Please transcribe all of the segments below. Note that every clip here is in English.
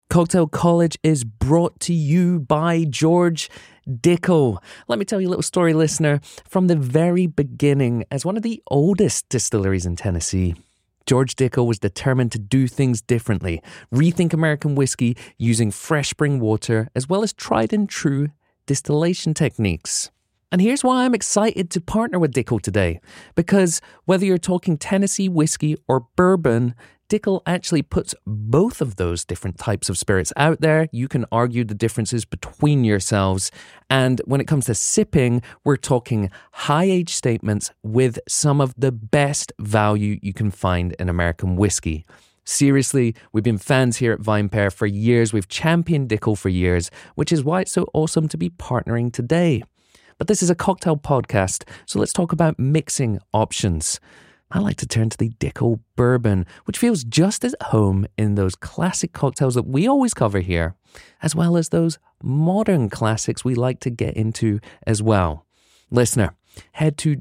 Cocktail College is brought to you by George Dickel. Let me tell you a little story, listener. From the very beginning, as one of the oldest distilleries in Tennessee, George Dickel was determined to do things differently, rethink American whiskey using fresh spring water as well as tried and true distillation techniques. And here's why I'm excited to partner with Dickel today. Because whether you're talking Tennessee whiskey or bourbon, Dickel actually puts both of those different types of spirits out there. You can argue the differences between yourselves. And when it comes to sipping, we're talking high-age statements with some of the best value you can find in American whiskey. Seriously, we've been fans here at VinePair for years. We've championed Dickel for years, which is why it's so awesome to be partnering today. But this is a cocktail podcast, so let's talk about mixing options. I like to turn to the Dickel Bourbon, which feels just as at home in those classic cocktails that we always cover here, as well as those modern classics we like to get into as well. Listener, head to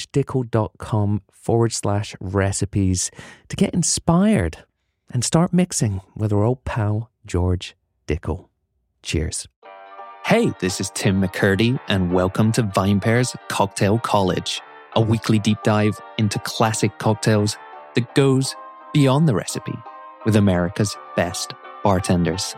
georgedickel.com/recipes to get inspired and start mixing with our old pal, George Dickel. Cheers. Hey, this is Tim McCurdy, and welcome to VinePair's Cocktail College, a weekly deep dive into classic cocktails that goes beyond the recipe with America's best bartenders.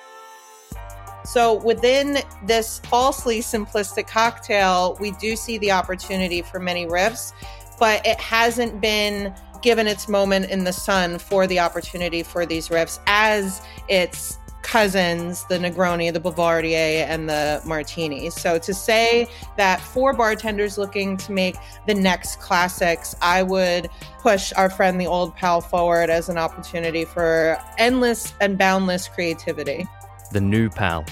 So within this falsely simplistic cocktail, we do see the opportunity for many riffs, but it hasn't been given its moment in the sun for the opportunity for these riffs as its cousins, the Negroni, the Boulevardier, and the Martini. So to say that for bartenders looking to make the next classics, I would push our friend, the old pal, forward as an opportunity for endless and boundless creativity. The new pal.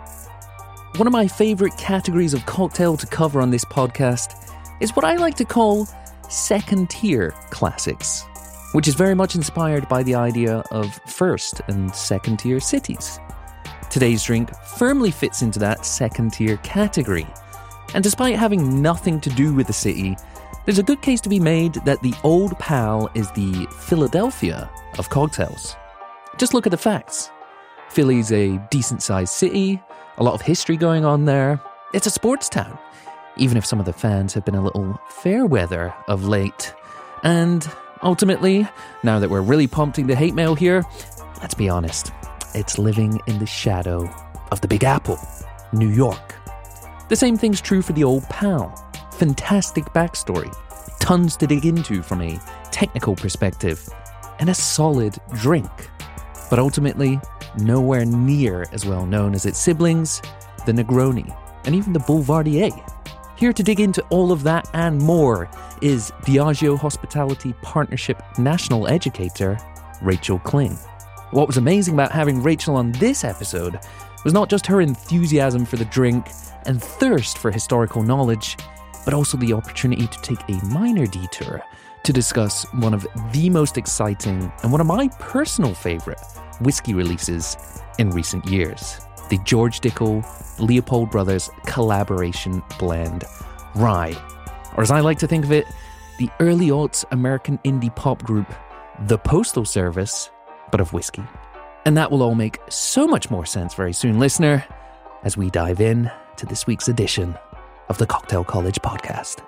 One of my favorite categories of cocktail to cover on this podcast is what I like to call second-tier classics, which is very much inspired by the idea of first and second-tier cities. Today's drink firmly fits into that second-tier category. And despite having nothing to do with the city, there's a good case to be made that the old pal is the Philadelphia of cocktails. Just look at the facts. Philly's a decent-sized city, a lot of history going on there. It's a sports town, even if some of the fans have been a little fair weather of late. And ultimately, now that we're really pumping the hate mail here, let's be honest, it's living in the shadow of the Big Apple, New York. The same thing's true for the old pal. Fantastic backstory, tons to dig into from a technical perspective, and a solid drink. But ultimately, nowhere near as well known as its siblings, the Negroni, and even the Boulevardier. Here to dig into all of that and more is Diageo Hospitality Partnership National Educator, Rachel Kling. What was amazing about having Rachel on this episode was not just her enthusiasm for the drink and thirst for historical knowledge, but also the opportunity to take a minor detour to discuss one of the most exciting and one of my personal favorite whiskey releases in recent years. The George Dickel Leopold Brothers collaboration blend, Rye, or as I like to think of it, the early aughts American indie pop group, The Postal Service, but of whiskey. And that will all make so much more sense very soon, listener, as we dive in to this week's edition of the Cocktail College podcast.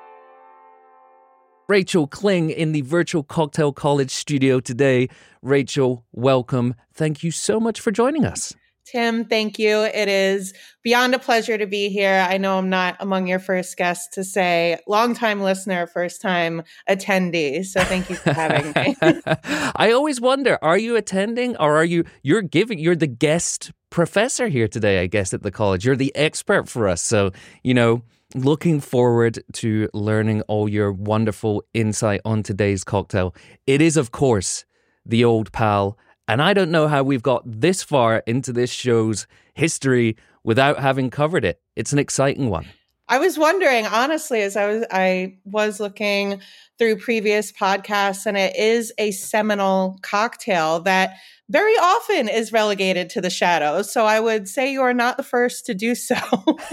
Rachel Kling in the virtual Cocktail College studio today. Rachel, welcome. Thank you so much for joining us. Tim, thank you. It is beyond a pleasure to be here. I know I'm not among your first guests to say longtime listener, first time attendee. So thank you for having me. I always wonder, are you attending or you're the guest professor here today, I guess, at the college. You're the expert for us. So, looking forward to learning all your wonderful insight on today's cocktail. It is, of course, the old pal. And I don't know how we've got this far into this show's history without having covered it. It's an exciting one. I was wondering, honestly, as I was looking through previous podcasts, and it is a seminal cocktail that very often is relegated to the shadows. So I would say you are not the first to do so.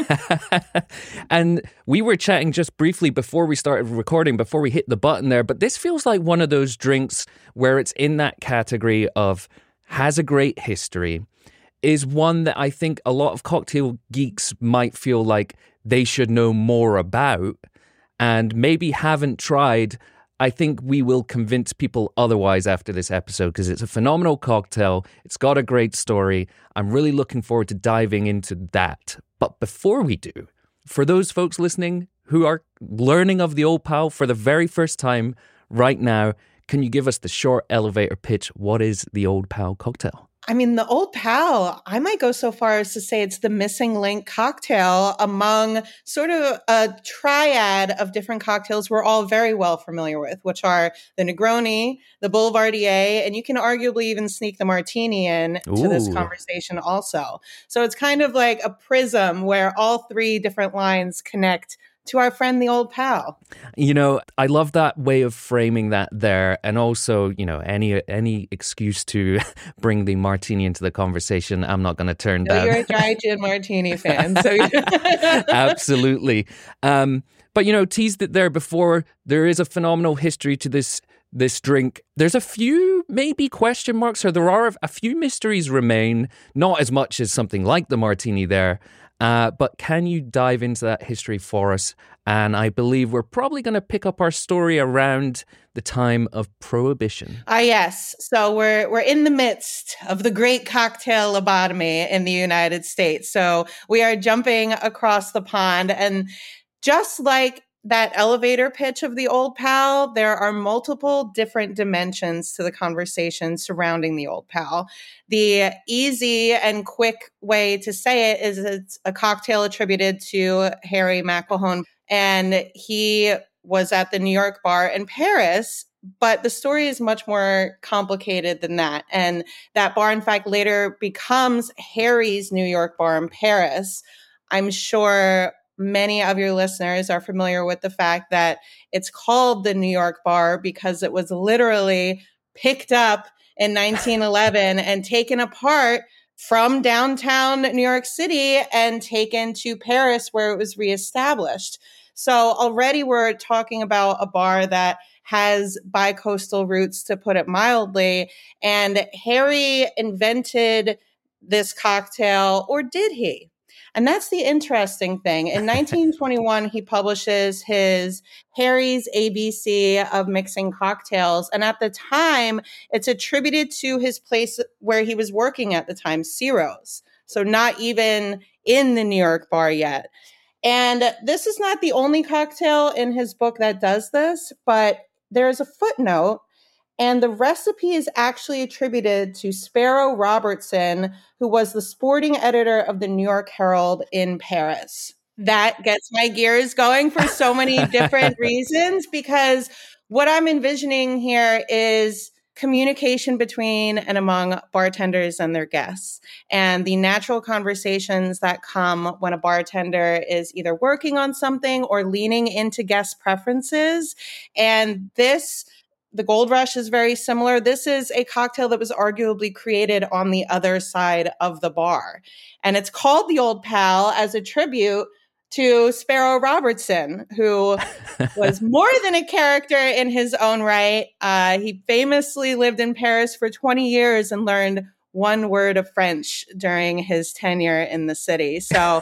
And we were chatting just briefly before we started recording, before we hit the button there, but this feels like one of those drinks where it's in that category of has a great history. is one that I think a lot of cocktail geeks might feel like they should know more about and maybe haven't tried. I think we will convince people otherwise after this episode because it's a phenomenal cocktail. It's got a great story. I'm really looking forward to diving into that. But before we do, for those folks listening who are learning of the Old Pal for the very first time right now, can you give us the short elevator pitch? What is the Old Pal cocktail? I mean, the Old Pal, I might go so far as to say it's the missing link cocktail among sort of a triad of different cocktails we're all very well familiar with, which are the Negroni, the Boulevardier, and you can arguably even sneak the Martini in to this conversation also. So it's kind of like a prism where all three different lines connect to our friend, the Old Pal. You know, I love that way of framing that there. And also, you know, any excuse to bring the Martini into the conversation, I'm not going to turn down. You're a dry gin Martini fan. So Absolutely. But, you know, teased it there before. There is a phenomenal history to this drink. There's a few maybe question marks, or there are a few mysteries remain, not as much as something like the Martini there. But can you dive into that history for us? And I believe we're probably going to pick up our story around the time of Prohibition. Yes. So we're in the midst of the great cocktail lobotomy in the United States. So we are jumping across the pond. And just like that elevator pitch of the Old Pal, there are multiple different dimensions to the conversation surrounding the Old Pal. The easy and quick way to say it is it's a cocktail attributed to Harry McElhone, and he was at the New York bar in Paris. But the story is much more complicated than that. And that bar, in fact, later becomes Harry's New York bar in Paris. I'm sure many of your listeners are familiar with the fact that it's called the New York bar because it was literally picked up in 1911 and taken apart from downtown New York City and taken to Paris, where it was reestablished. So already we're talking about a bar that has bi-coastal roots, to put it mildly. And Harry invented this cocktail, or did he? And that's the interesting thing. In 1921, he publishes his Harry's ABC of Mixing Cocktails. And at the time, it's attributed to his place where he was working at the time, Ciro's. So not even in the New York bar yet. And this is not the only cocktail in his book that does this, but there's a footnote. And the recipe is actually attributed to Sparrow Robertson, who was the sporting editor of the New York Herald in Paris. That gets my gears going for so many different reasons, because what I'm envisioning here is communication between and among bartenders and their guests, and the natural conversations that come when a bartender is either working on something or leaning into guest preferences. And the Gold Rush is very similar. This is a cocktail that was arguably created on the other side of the bar. And it's called the Old Pal as a tribute to Sparrow Robertson, who was more than a character in his own right. He famously lived in Paris for 20 years and learned one word of French during his tenure in the city. So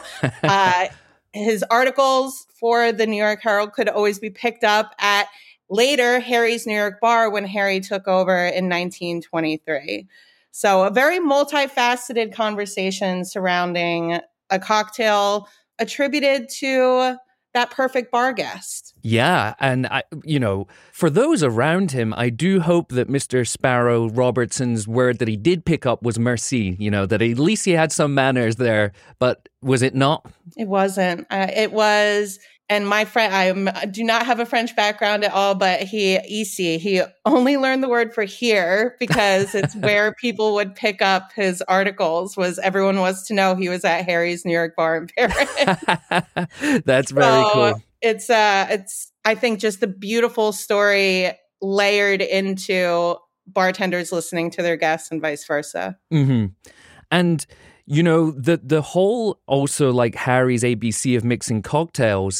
his articles for the New York Herald could always be picked up at later Harry's New York bar when Harry took over in 1923. So a very multifaceted conversation surrounding a cocktail attributed to that perfect bar guest. Yeah, and for those around him, I do hope that Mr. Sparrow Robertson's word that he did pick up was merci, that at least he had some manners there, but was it not? It wasn't. It was... And my friend, I do not have a French background at all, but he only learned the word for here because it's where people would pick up his articles. Everyone was to know he was at Harry's New York bar in Paris. That's very cool. It's I think just the beautiful story layered into bartenders listening to their guests and vice versa. Mm-hmm. And the whole also like Harry's ABC of Mixing Cocktails.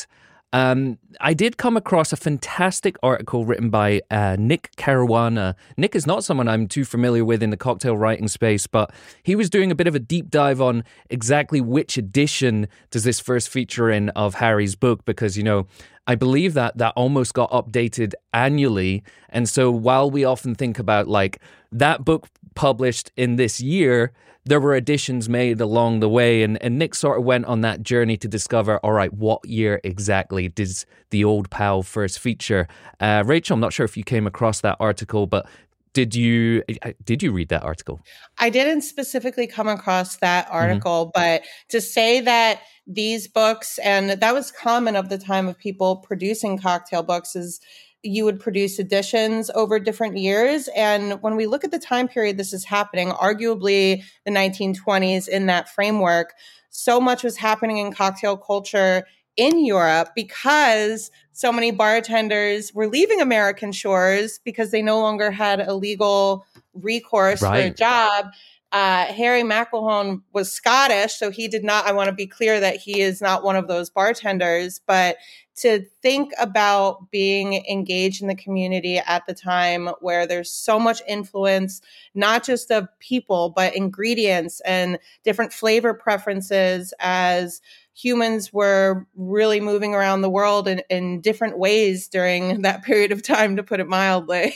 I did come across a fantastic article written by Nick Caruana. Nick is not someone I'm too familiar with in the cocktail writing space, but he was doing a bit of a deep dive on exactly which edition does this first feature in of Harry's book, because, I believe that almost got updated annually. And so while we often think about like that book published in this year, there were additions made along the way. And Nick sort of went on that journey to discover, all right, what year exactly does the Old Pal first feature? Rachel, I'm not sure if you came across that article, but did you read that article? I didn't specifically come across that article, but to say that these books, and that was common of the time of people producing cocktail books, is you would produce editions over different years. And when we look at the time period this is happening, arguably the 1920s in that framework, so much was happening in cocktail culture in Europe because so many bartenders were leaving American shores because they no longer had a legal recourse for a job. Harry McElhone was Scottish, so he did not, I want to be clear that he is not one of those bartenders, but to think about being engaged in the community at the time where there's so much influence, not just of people, but ingredients and different flavor preferences as humans were really moving around the world in different ways during that period of time, to put it mildly.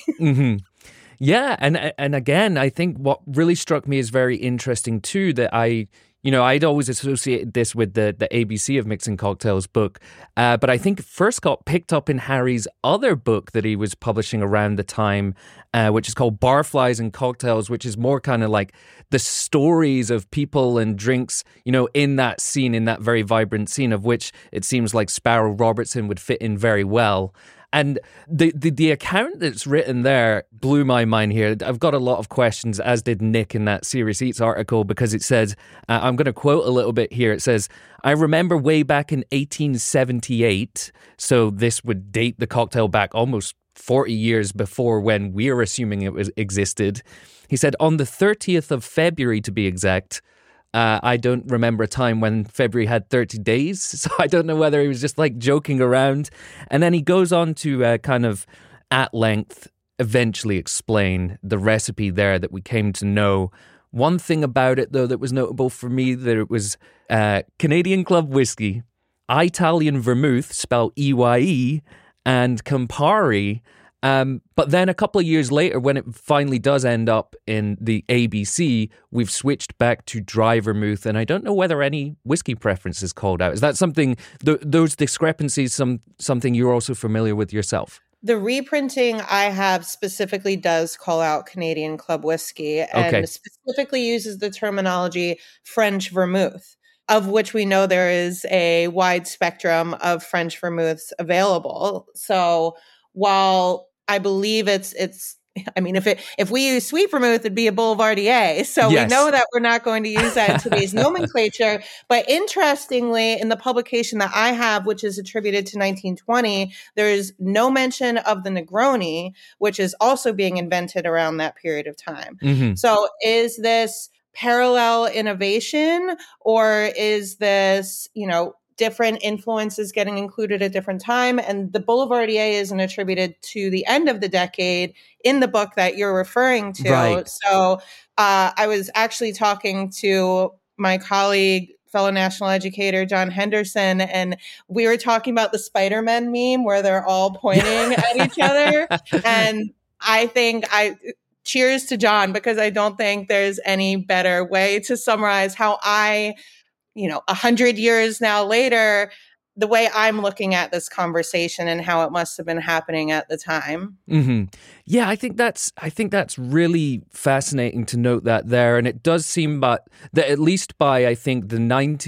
Yeah, and again, I think what really struck me as very interesting too, that I'd always associated this with the ABC of Mixing Cocktails book, but I think it first got picked up in Harry's other book that he was publishing around the time, which is called Barflies and Cocktails, which is more kind of like the stories of people and drinks, in that scene, in that very vibrant scene, of which it seems like Sparrow Robertson would fit in very well. And the account that's written there blew my mind here. I've got a lot of questions, as did Nick in that Serious Eats article, because it says, I'm going to quote a little bit here. It says, "I remember way back in 1878, so this would date the cocktail back almost 40 years before when we're assuming it existed." He said, "On the 30th of February, to be exact, I don't remember a time when February had 30 days, so I don't know whether he was just like joking around." And then he goes on to kind of at length eventually explain the recipe there that we came to know. One thing about it, though, that was notable for me, that it was Canadian Club whiskey, Italian vermouth, spelled EYE, and Campari. But then a couple of years later, when it finally does end up in the ABC, we've switched back to dry vermouth, and I don't know whether any whiskey preference is called out. Is that something, those discrepancies, something you're also familiar with yourself? The reprinting I have specifically does call out Canadian Club whiskey and specifically uses the terminology French vermouth, of which we know there is a wide spectrum of French vermouths available. So while I believe if we use sweet vermouth, it'd be a Boulevardier. So we know that we're not going to use that in today's nomenclature. But interestingly, in the publication that I have, which is attributed to 1920, there's no mention of the Negroni, which is also being invented around that period of time. So is this parallel innovation, or is this, different influences getting included at different time? And the Boulevardier isn't attributed to the end of the decade in the book that you're referring to. Right. So I was actually talking to my colleague, fellow national educator, John Henderson, and we were talking about the Spider-Man meme where they're all pointing at each other. And cheers to John, because I don't think there's any better way to summarize how 100 years now later, the way I'm looking at this conversation and how it must have been happening at the time. Yeah, I think that's really fascinating to note that there. And it does seem that at least by, I think, the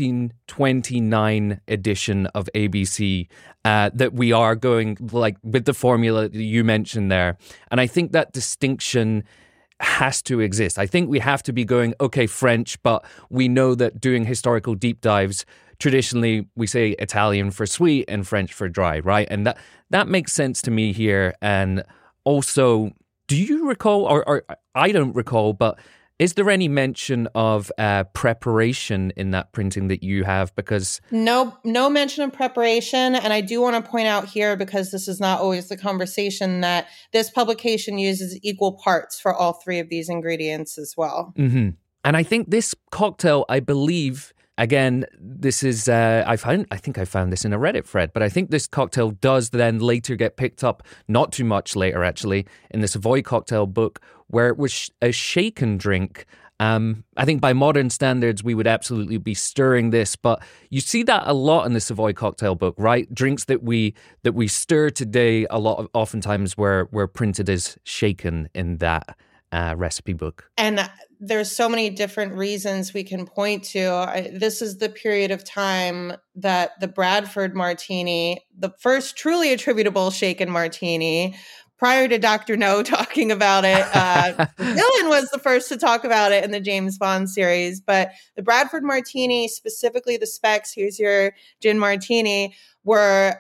1929 edition of ABC, that we are going like with the formula that you mentioned there. And I think that distinction has to exist. I think we have to be going, okay, French, but we know that doing historical deep dives, traditionally we say Italian for sweet and French for dry, right? And that makes sense to me here. And also, do you recall, or I don't recall, but Is there any mention of preparation in that printing that you have? Because no mention of preparation. And I do want to point out here, because this is not always the conversation, that this publication uses equal parts for all three of these ingredients as well. Mm-hmm. And I think this cocktail, I believe, again, this is, I think I found this in a Reddit thread, but I think this cocktail does then later get picked up, not too much later actually, in the Savoy Cocktail book, where it was a shaken drink. I think by modern standards, we would absolutely be stirring this, but you see that a lot in the Savoy Cocktail book, right? Drinks that we stir today, oftentimes were printed as shaken in that recipe book. And there's so many different reasons we can point to. This is the period of time that the Bradford Martini, the first truly attributable shaken martini, prior to Dr. No talking about it, Dylan was the first to talk about it in the James Bond series. But the Bradford Martini, specifically the specs, here's your gin martini, were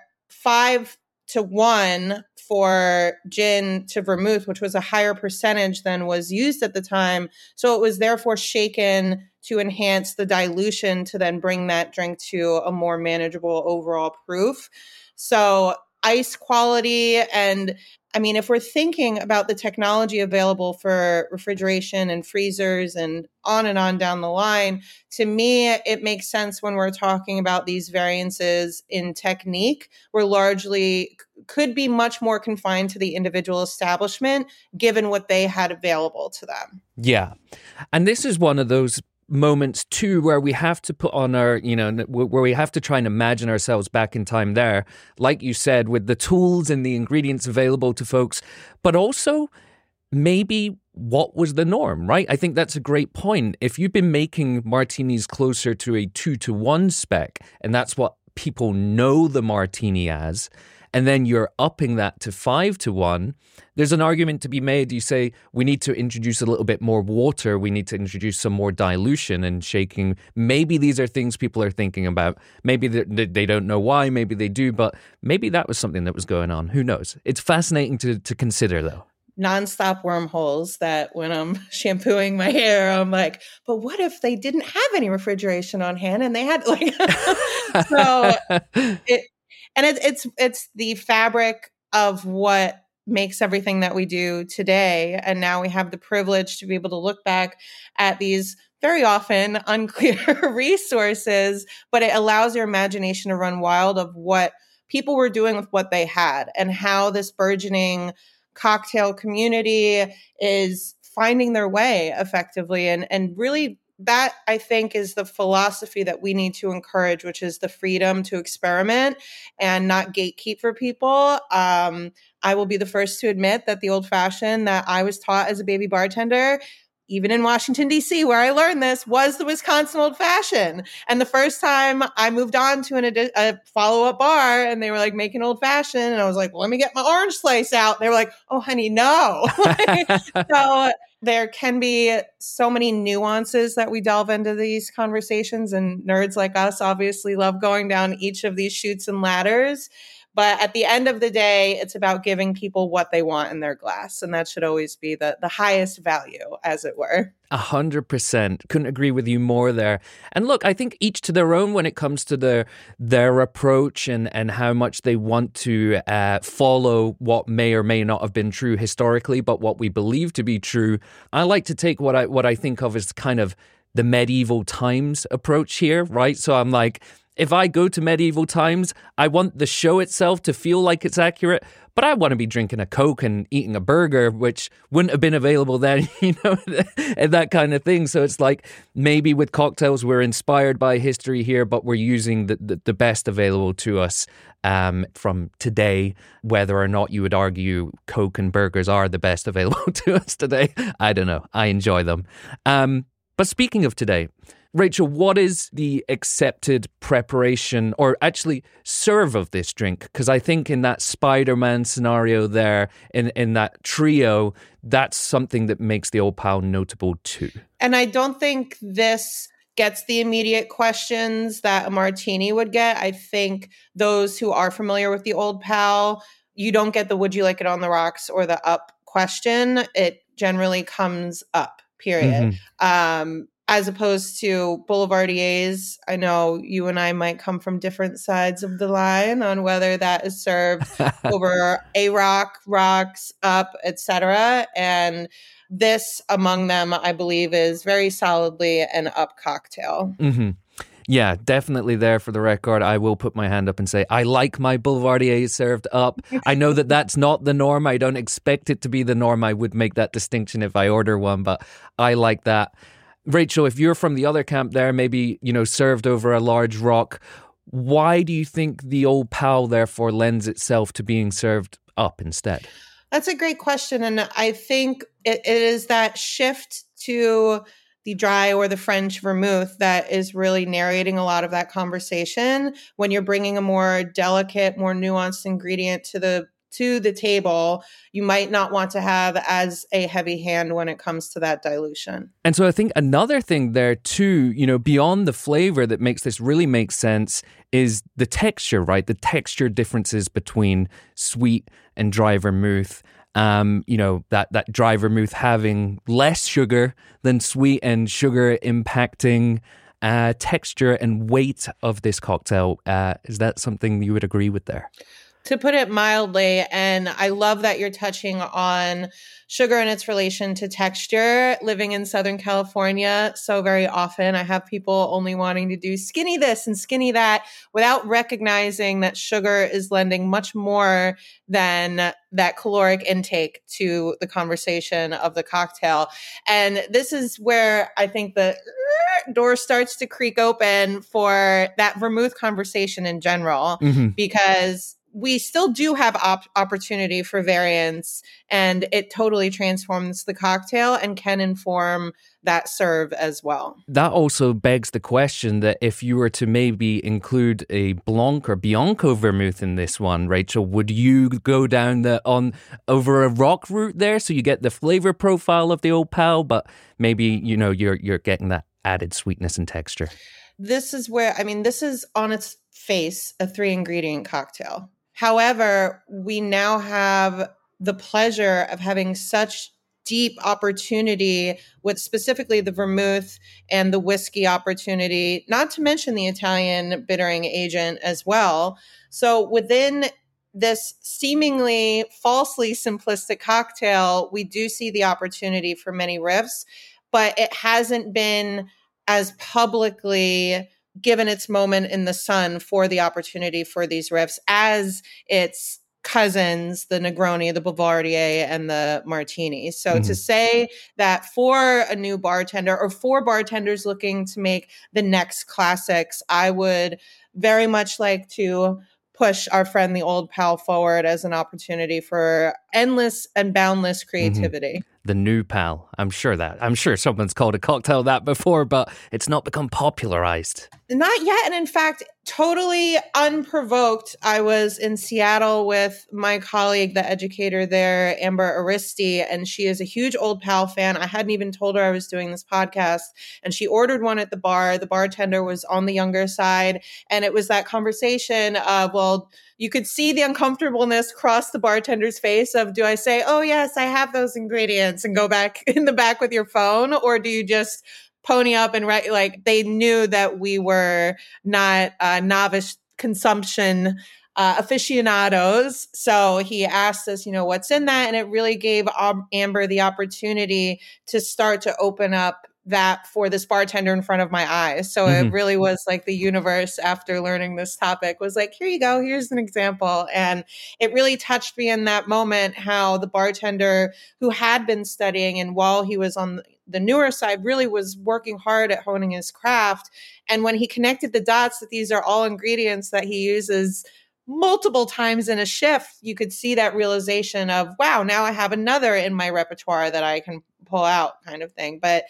5-1 for gin to vermouth, which was a higher percentage than was used at the time. So it was therefore shaken to enhance the dilution to then bring that drink to a more manageable overall proof. So ice quality, and I mean, if we're thinking about the technology available for refrigeration and freezers and on down the line, to me, it makes sense when we're talking about these variances in technique. We're largely could be much more confined to the individual establishment, given what they had available to them. Yeah. And this is one of those moments too where we have to put on our, where we have to try and imagine ourselves back in time there, like you said, with the tools and the ingredients available to folks, but also maybe what was the norm, right? I think that's a great point. If you've been making martinis closer to a 2-1 spec, and that's what people know the martini as, and then you're upping that to 5-1, there's an argument to be made. You say, we need to introduce a little bit more water. We need to introduce some more dilution and shaking. Maybe these are things people are thinking about. Maybe they don't know why. Maybe they do. But maybe that was something that was going on. Who knows? It's fascinating to consider, though. Nonstop wormholes that when I'm shampooing my hair, I'm like, but what if they didn't have any refrigeration on hand and they had like, so it's the fabric of what makes everything that we do today. And now we have the privilege to be able to look back at these very often unclear resources, but it allows your imagination to run wild of what people were doing with what they had and how this burgeoning cocktail community is finding their way effectively. And really, that I think is the philosophy that we need to encourage, which is the freedom to experiment and not gatekeep for people. I will be the first to admit that the old fashioned that I was taught as a baby bartender, even in Washington, D.C., where I learned this, was the Wisconsin old fashioned. And the first time I moved on to a follow-up bar and they were like making old fashioned, and I was like, well, let me get my orange slice out. They were like, oh, honey, no. So there can be so many nuances that we delve into these conversations, and nerds like us obviously love going down each of these chutes and ladders. But at the end of the day, it's about giving people what they want in their glass. And that should always be the highest value, as it were. 100%. Couldn't agree with you more there. And look, I think each to their own when it comes to their approach and how much they want to follow what may or may not have been true historically, but what we believe to be true. I like to take what I think of as kind of the medieval times approach here, right? So I'm like, if I go to medieval times, I want the show itself to feel like it's accurate, but I want to be drinking a Coke and eating a burger, which wouldn't have been available then, and that kind of thing. So it's like maybe with cocktails, we're inspired by history here, but we're using the best available to us from today, whether or not you would argue Coke and burgers are the best available to us today. I don't know. I enjoy them. But speaking of today, Rachel, what is the accepted preparation or actually serve of this drink? Because I think in that Spider-Man scenario there, in that trio, that's something that makes the Old Pal notable too. And I don't think this gets the immediate questions that a martini would get. I think those who are familiar with the Old Pal, you don't get the would you like it on the rocks or the up question. It generally comes up. period. As opposed to Boulevardiers, I know you and I might come from different sides of the line on whether that is served over a rock, rocks, up, etc. And this among them, I believe, is very solidly an up cocktail. Yeah, definitely there for the record. I will put my hand up and say I like my Boulevardier served up. I know that that's not the norm. I don't expect it to be the norm. I would make that distinction if I order one, but I like that. Rachel, if you're from the other camp there, maybe, served over a large rock, why do you think the Old Pal therefore lends itself to being served up instead? That's a great question. And I think it is that shift to the dry or the French vermouth that is really narrating a lot of that conversation. When you're bringing a more delicate, more nuanced ingredient to the table, you might not want to have as a heavy hand when it comes to that dilution. And so I think another thing there too, beyond the flavor that makes this really make sense is the texture, right? The texture differences between sweet and dry vermouth. That dry vermouth having less sugar than sweet, and sugar impacting texture and weight of this cocktail. Is that something you would agree with there? To put it mildly, and I love that you're touching on sugar and its relation to texture. Living in Southern California, so very often I have people only wanting to do skinny this and skinny that without recognizing that sugar is lending much more than that caloric intake to the conversation of the cocktail. And this is where I think the door starts to creak open for that vermouth conversation in general, because we still do have opportunity for variance, and it totally transforms the cocktail and can inform that serve as well. That also begs the question that if you were to maybe include a Blanc or Bianco vermouth in this one, Rachel, would you go down over a rock route there so you get the flavor profile of the Old Pal, but maybe you're getting that added sweetness and texture? This is where, this is on its face a 3-ingredient cocktail. However, we now have the pleasure of having such deep opportunity with specifically the vermouth and the whiskey opportunity, not to mention the Italian bittering agent as well. So within this seemingly falsely simplistic cocktail, we do see the opportunity for many riffs, but it hasn't been as publicly given its moment in the sun for the opportunity for these riffs as its cousins, the Negroni, the Boulevardier, and the Martini. So to say that for a new bartender or for bartenders looking to make the next classics, I would very much like to push our friend the Old Pal forward as an opportunity for endless and boundless creativity. The new Pal. I'm sure someone's called a cocktail that before, but it's not become popularized. Not yet. And in fact, totally unprovoked, I was in Seattle with my colleague, the educator there, Amber Aristi, and she is a huge Old Pal fan. I hadn't even told her I was doing this podcast, and she ordered one at the bar. The bartender was on the younger side, and it was that conversation of, well, you could see the uncomfortableness cross the bartender's face of, do I say, oh, yes, I have those ingredients and go back in the back with your phone? Or do you just pony up and write? Like, they knew that we were not novice consumption aficionados. So he asked us, what's in that? And it really gave Amber the opportunity to start to open up that for this bartender in front of my eyes. So it really was like the universe, after learning this topic, was like, here you go, here's an example. And it really touched me in that moment, how the bartender who had been studying, and while he was on the newer side, really was working hard at honing his craft. And when he connected the dots that these are all ingredients that he uses multiple times in a shift, you could see that realization of, wow, now I have another in my repertoire that I can pull out, kind of thing. But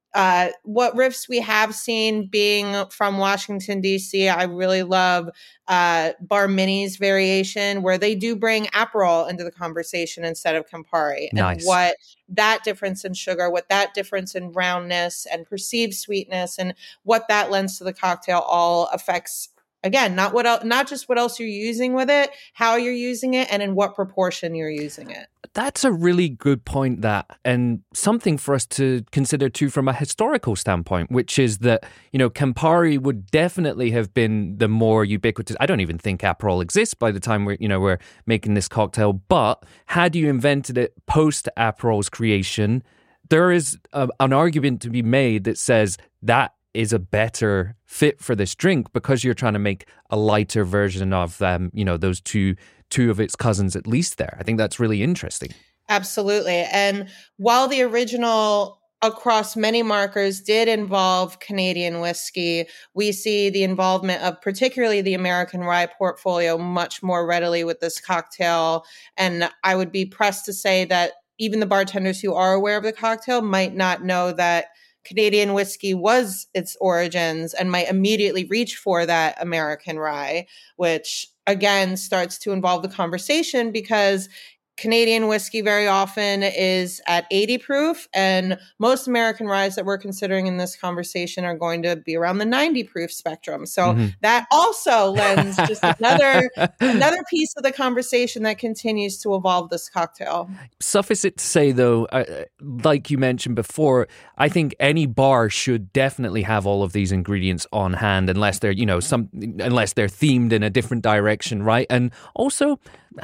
what riffs we have seen, being from Washington, D.C., I really love Bar Mini's variation, where they do bring Aperol into the conversation instead of Campari. Nice. And what that difference in sugar, what that difference in roundness and perceived sweetness, and what that lends to the cocktail all affects, again, not just what else you're using with it, how you're using it, and in what proportion you're using it. That's a really good point, and something for us to consider too from a historical standpoint, which is that, Campari would definitely have been the more ubiquitous. I don't even think Aperol exists by the time we're making this cocktail, but had you invented it post Aperol's creation, there is an argument to be made that says that is a better fit for this drink because you're trying to make a lighter version of those two of its cousins at least there. I think that's really interesting. Absolutely. And while the original across many markers did involve Canadian whiskey, we see the involvement of particularly the American rye portfolio much more readily with this cocktail. And I would be pressed to say that even the bartenders who are aware of the cocktail might not know that Canadian whiskey was its origins and might immediately reach for that American rye, which again starts to involve the conversation because Canadian whiskey very often is at 80 proof, and most American ryes that we're considering in this conversation are going to be around the 90 proof spectrum. So that also lends just another piece of the conversation that continues to evolve this cocktail. Suffice it to say, though, like you mentioned before, I think any bar should definitely have all of these ingredients on hand, unless they're unless they're themed in a different direction, right? And also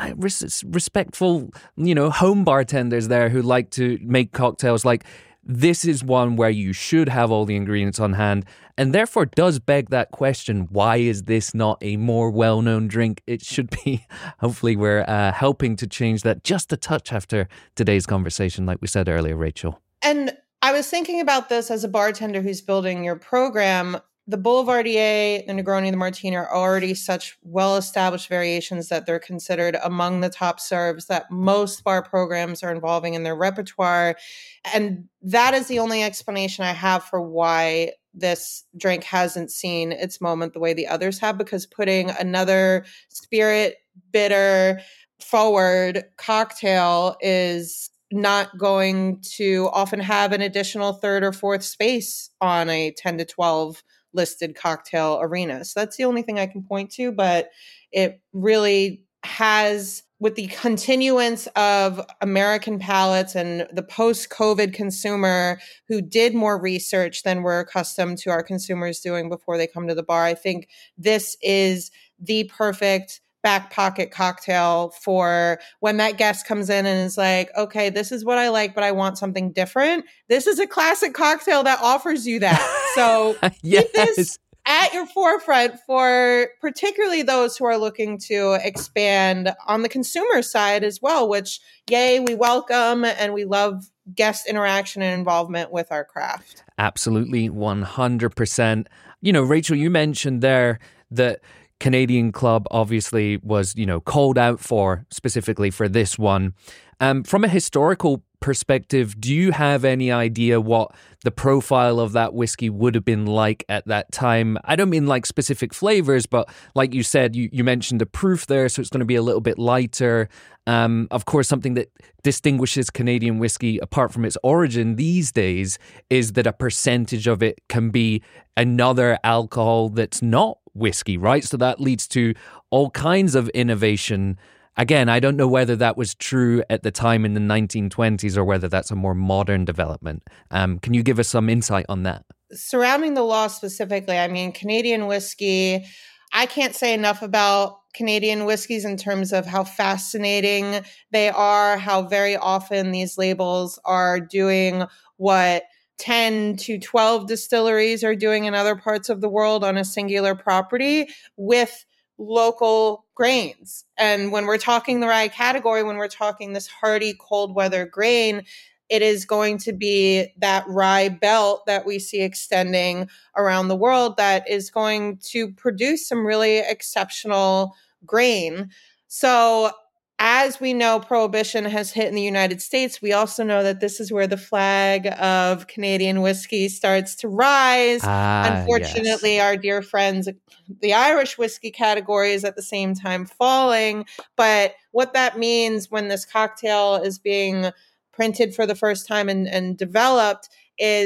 respectful, home bartenders there who like to make cocktails. Like, this is one where you should have all the ingredients on hand, and therefore does beg that question: why is this not a more well-known drink? It should be. Hopefully we're helping to change that just a touch after today's conversation, like we said earlier, Rachel. And I was thinking about this as a bartender who's building your program. The Boulevardier, the Negroni, the Martini are already such well-established variations that they're considered among the top serves that most bar programs are involving in their repertoire. And that is the only explanation I have for why this drink hasn't seen its moment the way the others have, because putting another spirit, bitter, forward cocktail is not going to often have an additional third or fourth space on a 10 to 12 listed cocktail arena. So that's the only thing I can point to, but it really has, with the continuance of American palates and the post-COVID consumer who did more research than we're accustomed to our consumers doing before they come to the bar, I think this is the perfect back pocket cocktail for when that guest comes in and is like, okay, this is what I like, but I want something different. This is a classic cocktail that offers you that. So yes. Keep this at your forefront for particularly those who are looking to expand on the consumer side as well, which, yay, we welcome and we love guest interaction and involvement with our craft. Absolutely, 100%. Rachel, you mentioned there that Canadian Club obviously was, called out for specifically for this one. From a historical perspective, do you have any idea what the profile of that whiskey would have been like at that time? I don't mean like specific flavors, but like you said, you mentioned the proof there, so it's going to be a little bit lighter. Of course, something that distinguishes Canadian whiskey apart from its origin these days is that a percentage of it can be another alcohol that's not whiskey, right? So that leads to all kinds of innovation. Again, I don't know whether that was true at the time in the 1920s or whether that's a more modern development. Can you give us some insight on that? Surrounding the law specifically, I mean, Canadian whiskey, I can't say enough about Canadian whiskeys in terms of how fascinating they are, how very often these labels are doing what 10 to 12 distilleries are doing in other parts of the world on a singular property with local grains. And when we're talking the rye category, when we're talking this hardy cold weather grain, it is going to be that rye belt that we see extending around the world that is going to produce some really exceptional grain. So as we know, Prohibition has hit in the United States, we also know that this is where the flag of Canadian whiskey starts to rise. Unfortunately, yes. Our dear friends, the Irish whiskey category is at the same time falling. But what that means when this cocktail is being printed for the first time and developed is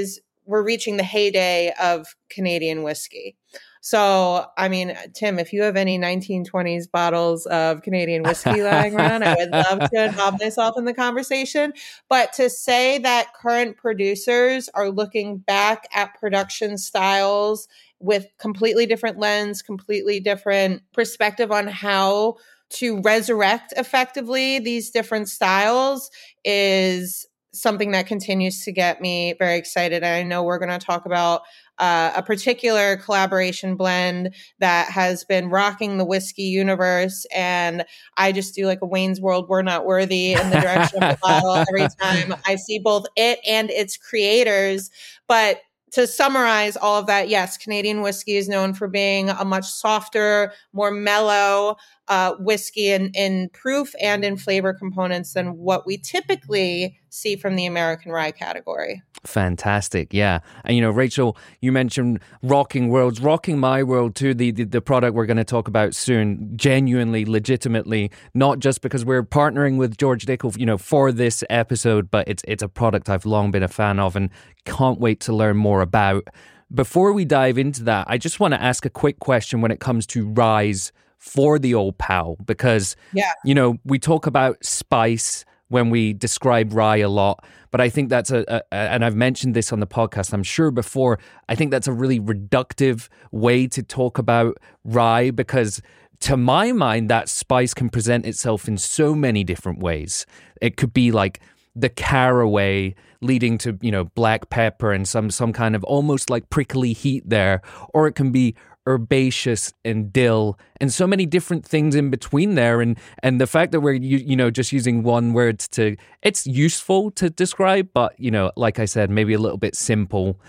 we're reaching the heyday of Canadian whiskey. So, I mean, Tim, if you have any 1920s bottles of Canadian whiskey lying around, I would love to involve myself in the conversation. But to say that current producers are looking back at production styles with completely different lens, completely different perspective on how to resurrect effectively these different styles is something that continues to get me very excited. And I know we're going to talk about a particular collaboration blend that has been rocking the whiskey universe. And I just do like a Wayne's World, We're Not Worthy in the direction of the bottle every time I see both it and its creators. But to summarize all of that, yes, Canadian whiskey is known for being a much softer, more mellow whiskey in proof and in flavor components than what we typically see from the American rye category. Fantastic. Yeah. And, Rachel, you mentioned rocking worlds, rocking my world too, the product we're going to talk about soon, genuinely, legitimately, not just because we're partnering with George Dickel, for this episode, but it's a product I've long been a fan of and can't wait to learn more about. Before we dive into that, I just want to ask a quick question when it comes to ryes for the Old Pal, because, we talk about spice when we describe rye a lot, but I think that's and I've mentioned this on the podcast, I'm sure before, I think that's a really reductive way to talk about rye, because to my mind, that spice can present itself in so many different ways. It could be like the caraway leading to, black pepper and some kind of almost like prickly heat there, or it can be herbaceous and dill and so many different things in between there, and the fact that we're just using one word it's useful to describe, but like I said, maybe a little bit simple.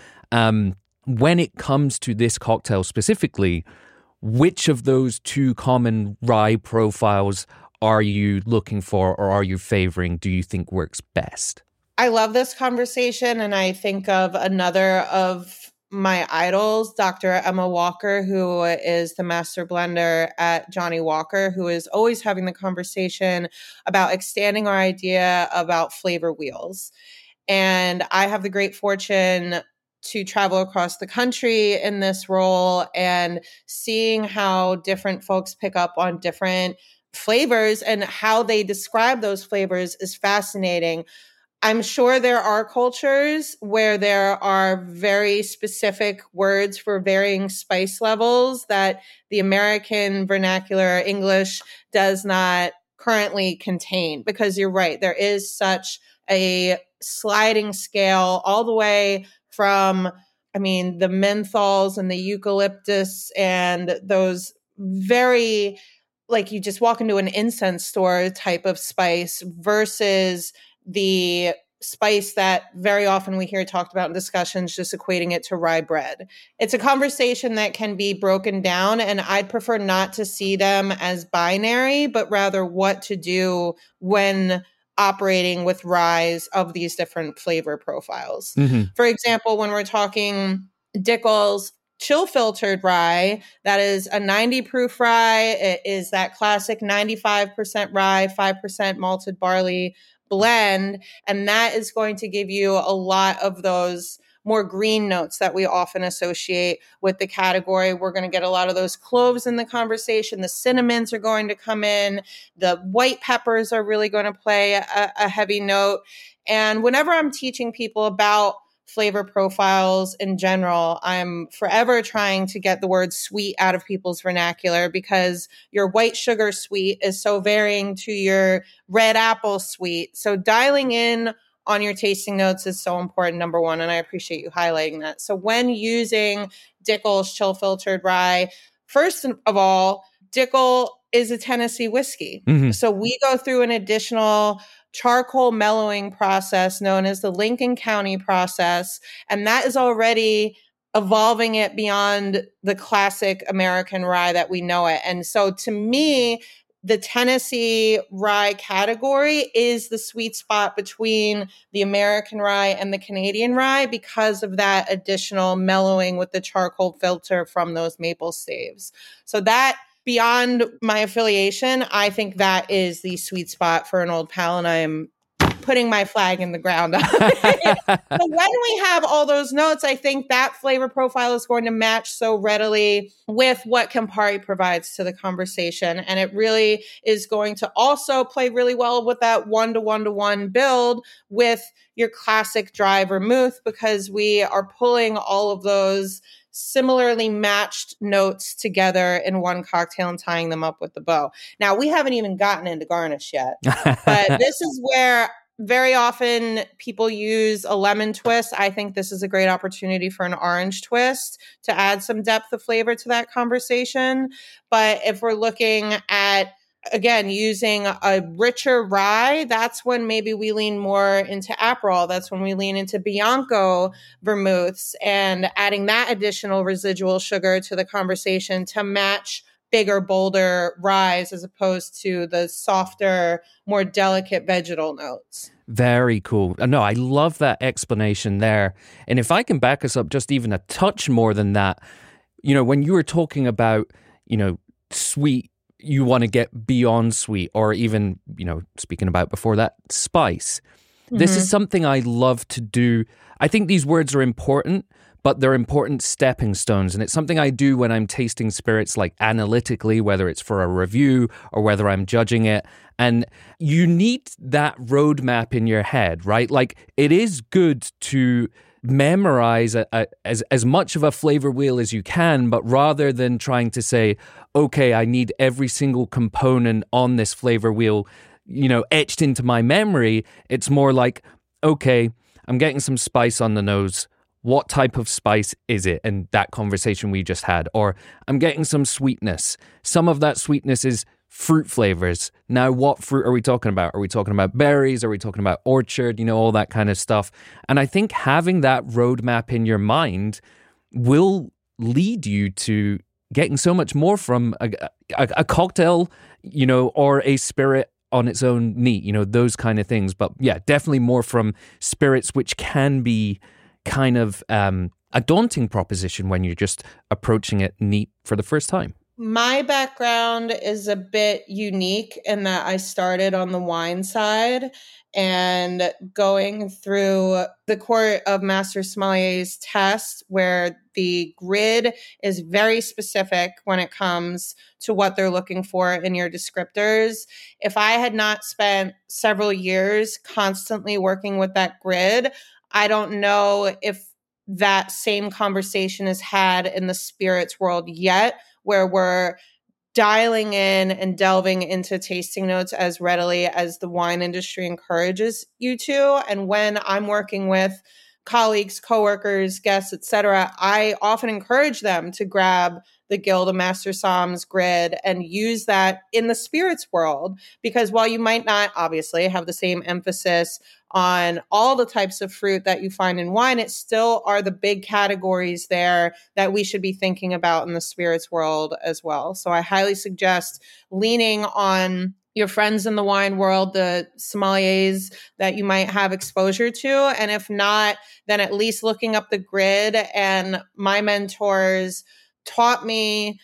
When it comes to this cocktail specifically, which of those two common rye profiles are you looking for, or are you favoring, do you think works best? I love this conversation, and I think of another of my idols, Dr. Emma Walker, who is the master blender at Johnnie Walker, who is always having the conversation about expanding our idea about flavor wheels. And I have the great fortune to travel across the country in this role, and seeing how different folks pick up on different flavors and how they describe those flavors is fascinating. I'm sure there are cultures where there are very specific words for varying spice levels that the American vernacular English does not currently contain, because you're right, there is such a sliding scale all the way from, the menthols and the eucalyptus and those very, like you just walk into an incense store type of spice versus the spice that very often we hear talked about in discussions, just equating it to rye bread. It's a conversation that can be broken down, and I'd prefer not to see them as binary, but rather what to do when operating with ryes of these different flavor profiles. Mm-hmm. For example, when we're talking Dickel's chill filtered rye, that is a 90 proof rye. It is that classic 95% rye, 5% malted barley blend. And that is going to give you a lot of those more green notes that we often associate with the category. We're going to get a lot of those cloves in the conversation. The cinnamons are going to come in. The white peppers are really going to play a heavy note. And whenever I'm teaching people about flavor profiles in general, I'm forever trying to get the word sweet out of people's vernacular, because your white sugar sweet is so varying to your red apple sweet. So dialing in on your tasting notes is so important, number one, and I appreciate you highlighting that. So when using Dickel's chill filtered rye, first of all, Dickel is a Tennessee whiskey. Mm-hmm. So we go through an additional charcoal mellowing process known as the Lincoln County process. And that is already evolving it beyond the classic American rye that we know it. And so to me, the Tennessee rye category is the sweet spot between the American rye and the Canadian rye, because of that additional mellowing with the charcoal filter from those maple staves. So that, beyond my affiliation, I think that is the sweet spot for an Old Pal, and I am putting my flag in the ground. But when we have all those notes, I think that flavor profile is going to match so readily with what Campari provides to the conversation. And it really is going to also play really well with that 1-to-1-to-1 build with your classic dry vermouth, because we are pulling all of those similarly matched notes together in one cocktail and tying them up with the bow. Now, we haven't even gotten into garnish yet, but this is where very often people use a lemon twist. I think this is a great opportunity for an orange twist to add some depth of flavor to that conversation. But if we're looking at, again, using a richer rye, that's when maybe we lean more into Aperol. That's when we lean into Bianco vermouths and adding that additional residual sugar to the conversation to match bigger, bolder ryes as opposed to the softer, more delicate vegetal notes. Very cool. No, I love that explanation there. And if I can back us up just even a touch more than that, when you were talking about, sweet, you want to get beyond sweet, or even, speaking about before that, spice. This is something I love to do. I think these words are important, but they're important stepping stones. And it's something I do when I'm tasting spirits, like analytically, whether it's for a review or whether I'm judging it. And you need that roadmap in your head, right? Like, it is good to memorize as much of a flavor wheel as you can, but rather than trying to say, okay, I need every single component on this flavor wheel, etched into my memory, it's more like, okay, I'm getting some spice on the nose. What type of spice is it? And that conversation we just had. Or I'm getting some sweetness. Some of that sweetness is fruit flavors. Now, what fruit are we talking about? Are we talking about berries? Are we talking about orchard? All that kind of stuff. And I think having that roadmap in your mind will lead you to getting so much more from a cocktail, or a spirit on its own neat, those kind of things. But yeah, definitely more from spirits, which can be kind of a daunting proposition when you're just approaching it neat for the first time. My background is a bit unique in that I started on the wine side, and going through the Court of Master Sommeliers test, where the grid is very specific when it comes to what they're looking for in your descriptors. If I had not spent several years constantly working with that grid, I don't know if that same conversation is had in the spirits world yet, where we're dialing in and delving into tasting notes as readily as the wine industry encourages you to. And when I'm working with colleagues, coworkers, guests, etc., I often encourage them to grab the Guild of Master Somms grid and use that in the spirits world, because while you might not obviously have the same emphasis on all the types of fruit that you find in wine, it still are the big categories there that we should be thinking about in the spirits world as well. So I highly suggest leaning on your friends in the wine world, the sommeliers that you might have exposure to. And if not, then at least looking up the grid. And my mentors taught me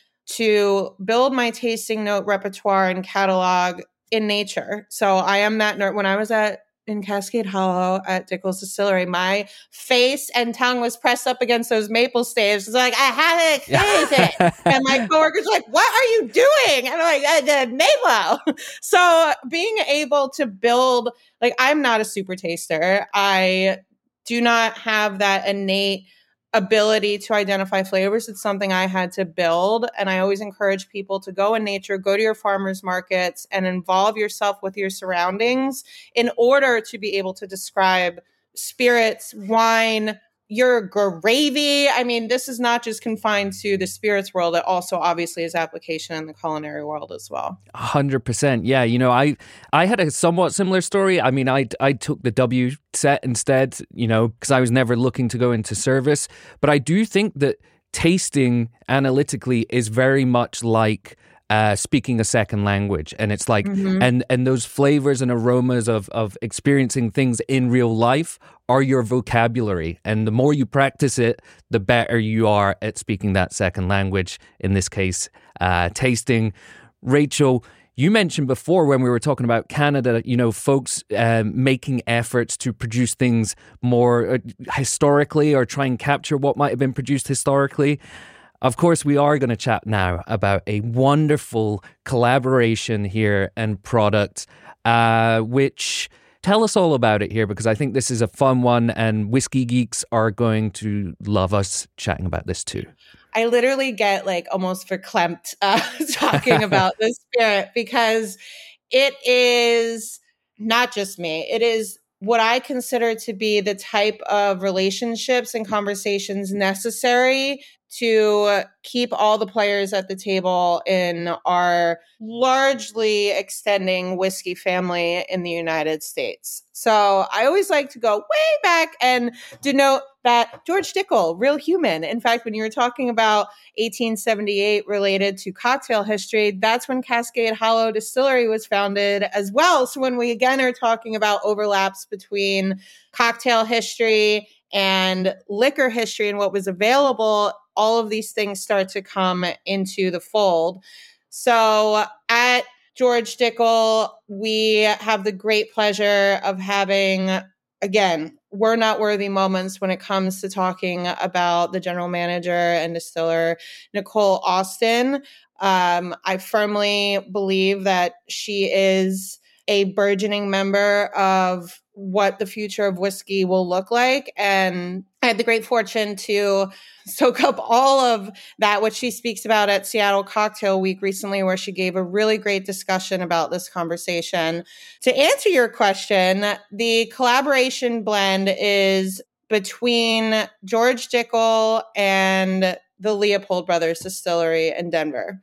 to build my tasting note repertoire and catalog in nature. So I am that nerd. When I was in Cascade Hollow at Dickel's Distillery, my face and tongue was pressed up against those maple staves. It's like, I haven't experienced it. And my coworkers were like, what are you doing? And I'm like, maple. So being able to build, I'm not a super taster. I do not have that innate ability to identify flavors. It's something I had to build. And I always encourage people to go in nature, go to your farmers markets, and involve yourself with your surroundings in order to be able to describe spirits, wine, your gravy. I mean, this is not just confined to the spirits world. It also obviously has application in the culinary world as well. 100%. Yeah. I had a somewhat similar story. I mean, I took the W set instead, because I was never looking to go into service. But I do think that tasting analytically is very much like speaking a second language. And it's like, and those flavors and aromas of experiencing things in real life are your vocabulary. And the more you practice it, the better you are at speaking that second language, in this case, tasting. Rachel, You mentioned before when we were talking about Canada, folks making efforts to produce things more historically or try and capture what might have been produced historically. Of course, we are going to chat now about a wonderful collaboration here and product, which... Tell us all about it here, because I think this is a fun one and whiskey geeks are going to love us chatting about this too. I literally get almost verklempt talking about this spirit, because it is not just me. It is what I consider to be the type of relationships and conversations necessary to keep all the players at the table in our largely extending whiskey family in the United States. So I always like to go way back and denote that George Dickel, real human. In fact, when you were talking about 1878 related to cocktail history, that's when Cascade Hollow Distillery was founded as well. So when we again are talking about overlaps between cocktail history and liquor history and what was available, all of these things start to come into the fold. So at George Dickel, we have the great pleasure of having, again, we're not worthy moments when it comes to talking about the general manager and distiller, Nicole Austin. I firmly believe that she is a burgeoning member of what the future of whiskey will look like. And I had the great fortune to soak up all of that, what she speaks about at Seattle Cocktail Week recently, where she gave a really great discussion about this conversation. To answer your question, the collaboration blend is between George Dickel and the Leopold Brothers Distillery in Denver.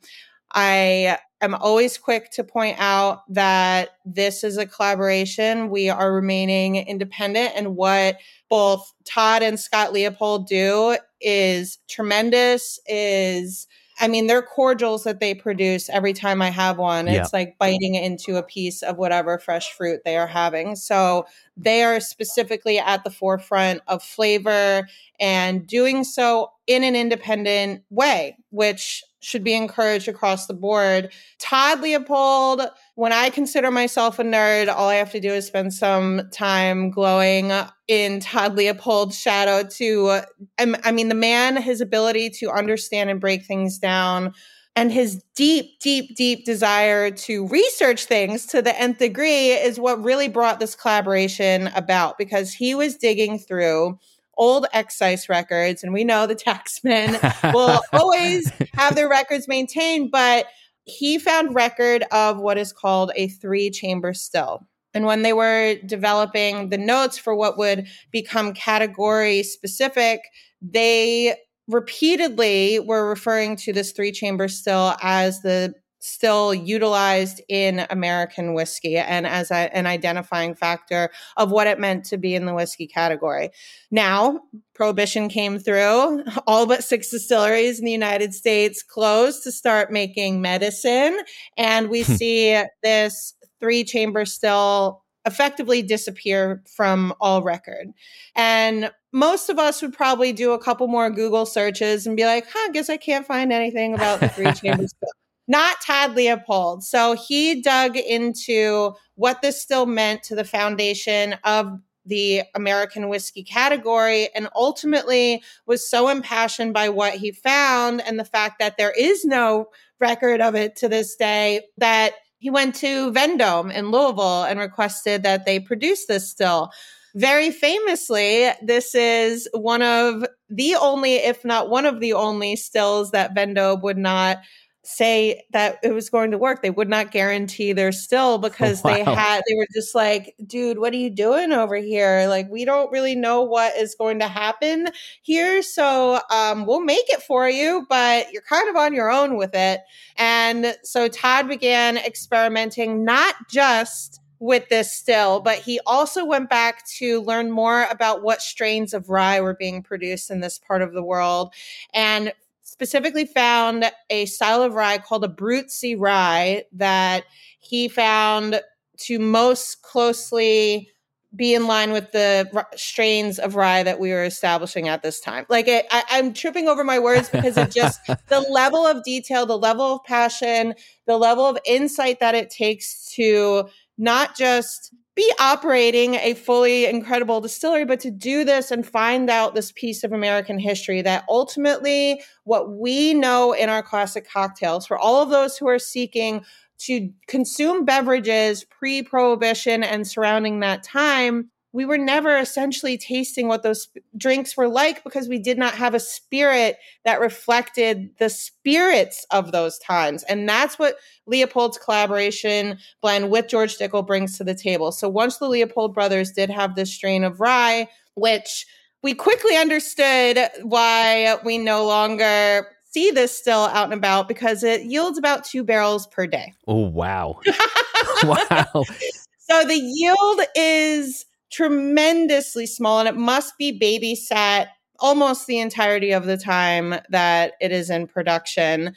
I am always quick to point out that this is a collaboration. We are remaining independent, and what both Todd and Scott Leopold do is tremendous. Their cordials that they produce every time I have one, it's like biting into a piece of whatever fresh fruit they are having. So they are specifically at the forefront of flavor and doing so in an independent way, which should be encouraged across the board. Todd Leopold, when I consider myself a nerd, all I have to do is spend some time glowing in Todd Leopold's shadow the man, his ability to understand and break things down, and his deep, deep, deep desire to research things to the nth degree is what really brought this collaboration about, because he was digging through old excise records, and we know the taxmen will always have their records maintained, but he found record of what is called a 3-chamber still. And when they were developing the notes for what would become category specific, they repeatedly were referring to this 3-chamber still as the still utilized in American whiskey and as an identifying factor of what it meant to be in the whiskey category. Now, Prohibition came through. All but 6 distilleries in the United States closed to start making medicine. And we see this 3-chamber still effectively disappear from all record. And most of us would probably do a couple more Google searches and be like, I guess I can't find anything about the 3-chamber still. Not Todd Leopold. So he dug into what this still meant to the foundation of the American whiskey category, and ultimately was so impassioned by what he found and the fact that there is no record of it to this day that he went to Vendome in Louisville and requested that they produce this still. Very famously, this is one of the only, if not one of the only stills that Vendome would not say that it was going to work. They would not guarantee their still because they were just like, dude, what are you doing over here? Like, we don't really know what is going to happen here. So we'll make it for you, but you're kind of on your own with it. And so Todd began experimenting, not just with this still, but he also went back to learn more about what strains of rye were being produced in this part of the world, and specifically found a style of rye called a Brutzi rye that he found to most closely be in line with the strains of rye that we were establishing at this time. Like I'm tripping over my words because it just, the level of detail, the level of passion, the level of insight that it takes to not just be operating a fully incredible distillery, but to do this and find out this piece of American history that ultimately what we know in our classic cocktails, for all of those who are seeking to consume beverages pre-prohibition and surrounding that time, we were never essentially tasting what those drinks were like because we did not have a spirit that reflected the spirits of those times. And that's what Leopold's collaboration blend with George Dickel brings to the table. So once the Leopold brothers did have this strain of rye, which we quickly understood why we no longer see this still out and about, because it yields about 2 barrels per day. Oh, wow. Wow. So the yield is tremendously small, and it must be babysat almost the entirety of the time that it is in production.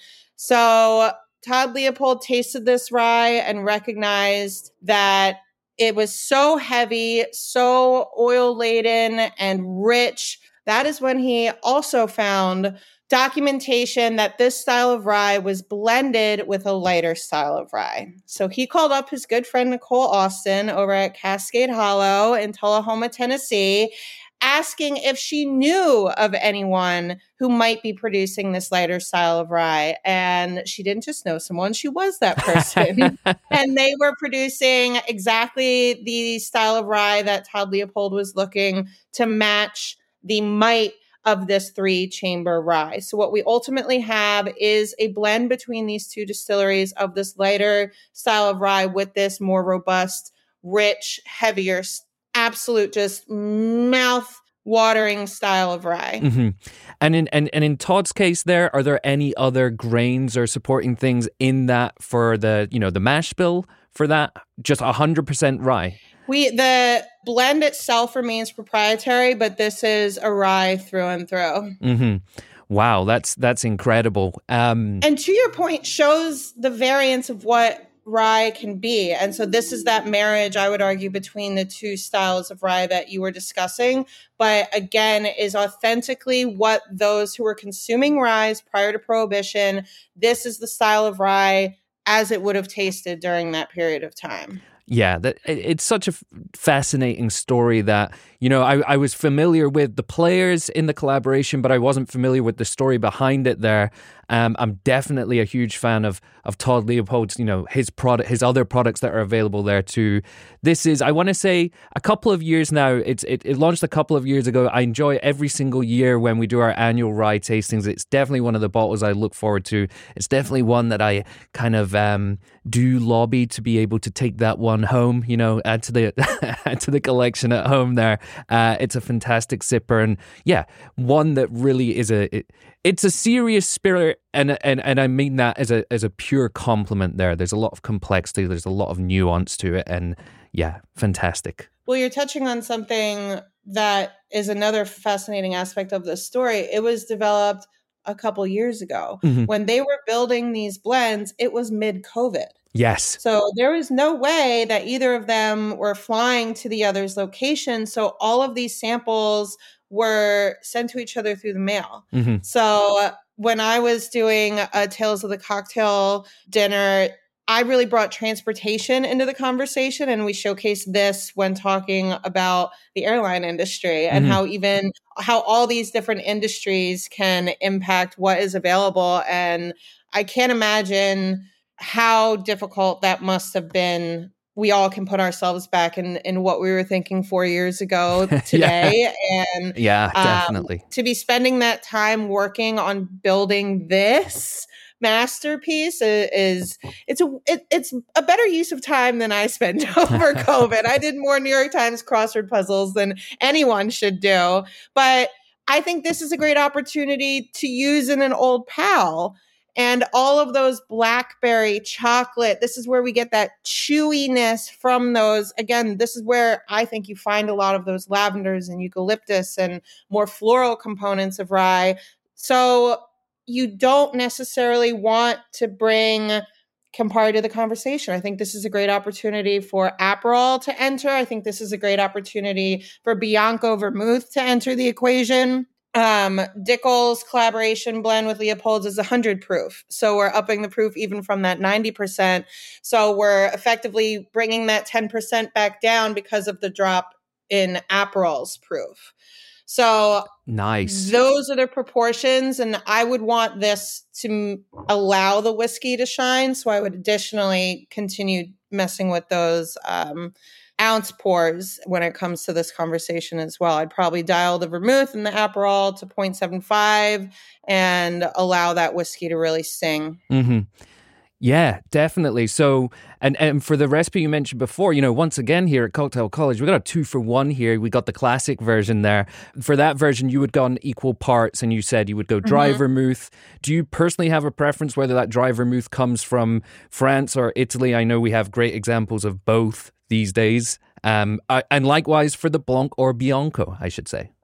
So Todd Leopold tasted this rye and recognized that it was so heavy, so oil laden and rich. That is when he also found documentation that this style of rye was blended with a lighter style of rye. So he called up his good friend Nicole Austin over at Cascade Hollow in Tullahoma, Tennessee, asking if she knew of anyone who might be producing this lighter style of rye. And she didn't just know someone, she was that person. And they were producing exactly the style of rye that Todd Leopold was looking to match the might of this 3-chamber rye. So what we ultimately have is a blend between these two distilleries of this lighter style of rye with this more robust, rich, heavier, absolute just mouth-watering style of rye. Mm-hmm. And in Todd's case there, are there any other grains or supporting things in that for the, the mash bill for that? Just 100% rye? The blend itself remains proprietary, but this is a rye through and through. Mm-hmm. Wow, that's incredible. And to your point, shows the variance of what rye can be. And so this is that marriage, I would argue, between the two styles of rye that you were discussing, but again, is authentically what those who were consuming rye prior to Prohibition, this is the style of rye as it would have tasted during that period of time. Yeah, it's such a fascinating story that, I was familiar with the players in the collaboration, but I wasn't familiar with the story behind it there. I'm definitely a huge fan of Todd Leopold's, his other products that are available there too. This is, I want to say, a couple of years now. It launched a couple of years ago. I enjoy every single year when we do our annual rye tastings. It's definitely one of the bottles I look forward to. It's definitely one that I kind of do lobby to be able to take that one home, add to the collection at home there. It's a fantastic sipper, and yeah, one that really is it's a serious spirit, and I mean that as a pure compliment there. There's a lot of complexity, there's a lot of nuance to it, and yeah, fantastic. Well, you're touching on something that is another fascinating aspect of this story. It was developed a couple years ago. Mm-hmm. When they were building these blends, it was mid-COVID. Yes. So there was no way that either of them were flying to the other's location. So all of these samples were sent to each other through the mail. Mm-hmm. So when I was doing a Tales of the Cocktail dinner, I really brought transportation into the conversation, and we showcased this when talking about the airline industry and mm-hmm. how all these different industries can impact what is available. And I can't imagine how difficult that must have been. We all can put ourselves back in what we were thinking 4 years ago today. And yeah, definitely. To be spending that time working on building this masterpiece it's a better use of time than I spent over COVID. I did more New York Times crossword puzzles than anyone should do. But I think this is a great opportunity to use in an old pal. And all of those blackberry chocolate, this is where we get that chewiness from those. Again, this is where I think you find a lot of those lavenders and eucalyptus and more floral components of rye. So you don't necessarily want to bring Campari to the conversation. I think this is a great opportunity for Aperol to enter. I think this is a great opportunity for Bianco Vermouth to enter the equation. Dickel's collaboration blend with Leopold's is 100 proof. So we're upping the proof even from that 90%. So we're effectively bringing that 10% back down because of the drop in Aperol's proof. So nice. Those are the proportions. And I would want this to allow the whiskey to shine. So I would additionally continue messing with those ounce pours when it comes to this conversation as well. I'd probably dial the vermouth and the Aperol to 0.75 and allow that whiskey to really sing. Mm-hmm. Yeah, definitely. So, and for the recipe you mentioned before, once again here at Cocktail College, we got a 2-for-1 here. We got the classic version there. For that version, you would go on equal parts, and you said you would go dry vermouth. Do you personally have a preference whether that dry vermouth comes from France or Italy? I know we have great examples of both these days. And likewise for the Blanc or Bianco, I should say.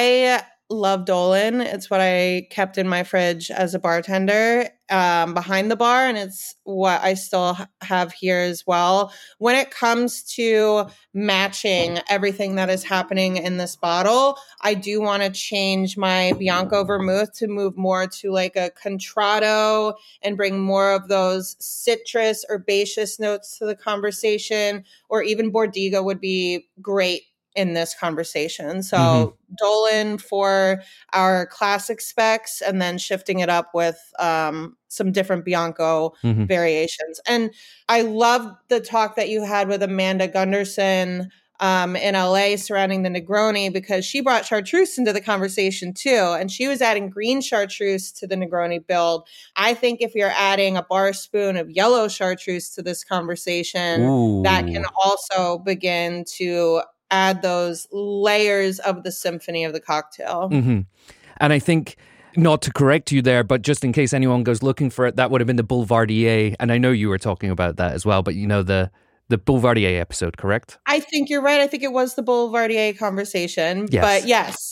I love Dolin. It's what I kept in my fridge as a bartender behind the bar, and it's what I still have here as well. When it comes to matching everything that is happening in this bottle, I do want to change my Bianco Vermouth to move more to like a Contratto and bring more of those citrus, herbaceous notes to the conversation, or even Bordiga would be great in this conversation. So Dolin for our classic specs, and then shifting it up with some different Bianco variations. And I love the talk that you had with Amanda Gunderson in LA surrounding the Negroni, because she brought chartreuse into the conversation too. And she was adding green chartreuse to the Negroni build. I think if you're adding a bar spoon of yellow chartreuse to this conversation, that can also begin to add those layers of the symphony of the cocktail. And I think, not to correct you there, but just in case anyone goes looking for it, that would have been the Boulevardier. And I know you were talking about that as well, but the Boulevardier episode, correct? I think you're right. I think it was the Boulevardier conversation. Yes. But yes.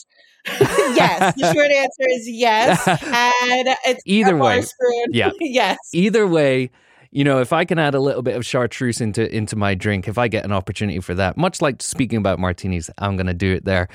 Yes. The short answer is yes. And it's either way. Yeah. Yes. Either way. If I can add a little bit of chartreuse into my drink, if I get an opportunity for that, much like speaking about martinis, I'm going to do it there.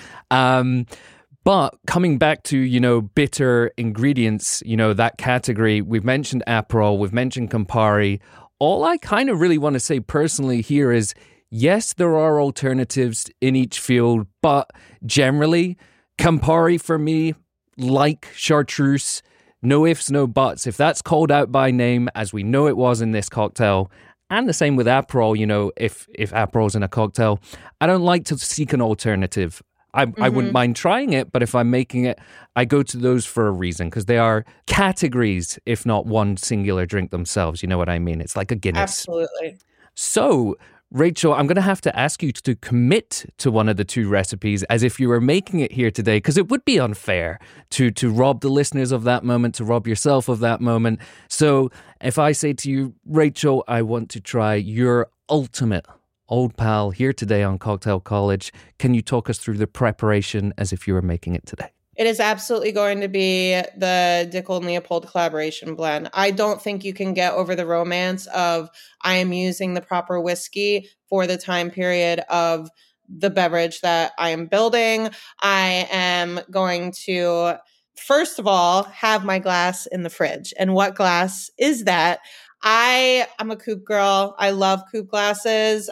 But coming back to, bitter ingredients, that category, we've mentioned Aperol, we've mentioned Campari. All I kind of really want to say personally here is, yes, there are alternatives in each field, but generally, Campari for me, like chartreuse, no ifs, no buts. If that's called out by name, as we know it was in this cocktail, and the same with Aperol, if Aperol's in a cocktail, I don't like to seek an alternative. I wouldn't mind trying it, but if I'm making it, I go to those for a reason, because they are categories, if not one singular drink themselves. You know what I mean? It's like a Guinness. Absolutely. So, Rachel, I'm going to have to ask you to commit to one of the two recipes as if you were making it here today, because it would be unfair to rob the listeners of that moment, to rob yourself of that moment. So if I say to you, Rachel, I want to try your ultimate Old Pal here today on Cocktail College, can you talk us through the preparation as if you were making it today? It is absolutely going to be the Dickel and Leopold collaboration blend. I don't think you can get over the romance of I am using the proper whiskey for the time period of the beverage that I am building. I am going to, first of all, have my glass in the fridge. And what glass is that? I'm a coupe girl. I love coupe glasses.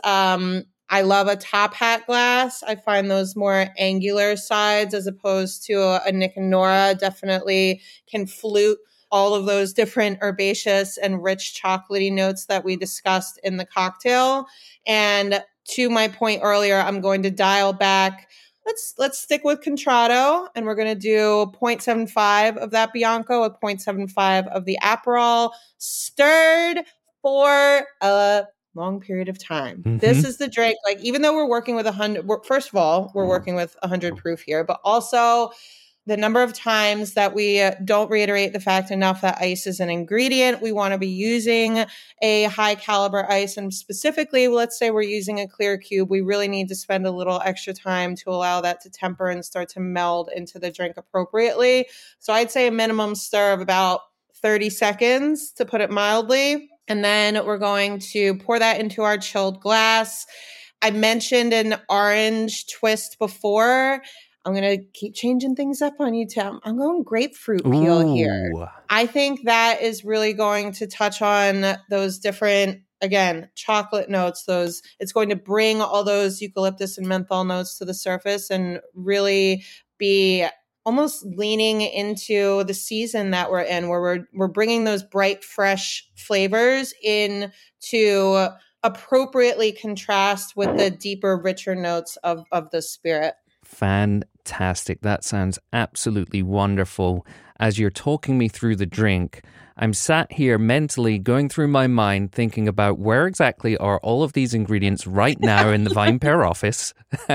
I love a top hat glass. I find those more angular sides as opposed to a Nick and Nora. Definitely can flute all of those different herbaceous and rich chocolatey notes that we discussed in the cocktail. And to my point earlier, I'm going to dial back. Let's stick with Contratto, and we're going to do 0.75 of that Bianco with 0.75 of the Aperol, stirred for a long period of time. This is the drink. Like, even though we're working with 100, first of all, we're working with 100 proof here, but also the number of times that we don't reiterate the fact enough that ice is an ingredient. We want to be using a high caliber ice, and specifically, let's say we're using a clear cube. We really need to spend a little extra time to allow that to temper and start to meld into the drink appropriately. So I'd say a minimum stir of about 30 seconds, to put it mildly. And then we're going to pour that into our chilled glass. I mentioned an orange twist before. I'm going to keep changing things up on you, Tim. I'm going grapefruit peel here. I think that is really going to touch on those different, again, chocolate notes. It's going to bring all those eucalyptus and menthol notes to the surface and really be almost leaning into the season that we're in, where we're bringing those bright, fresh flavors in to appropriately contrast with the deeper, richer notes of the spirit. Fantastic. That sounds absolutely wonderful. As you're talking me through the drink, I'm sat here mentally going through my mind thinking about where exactly are all of these ingredients right now in the VinePair office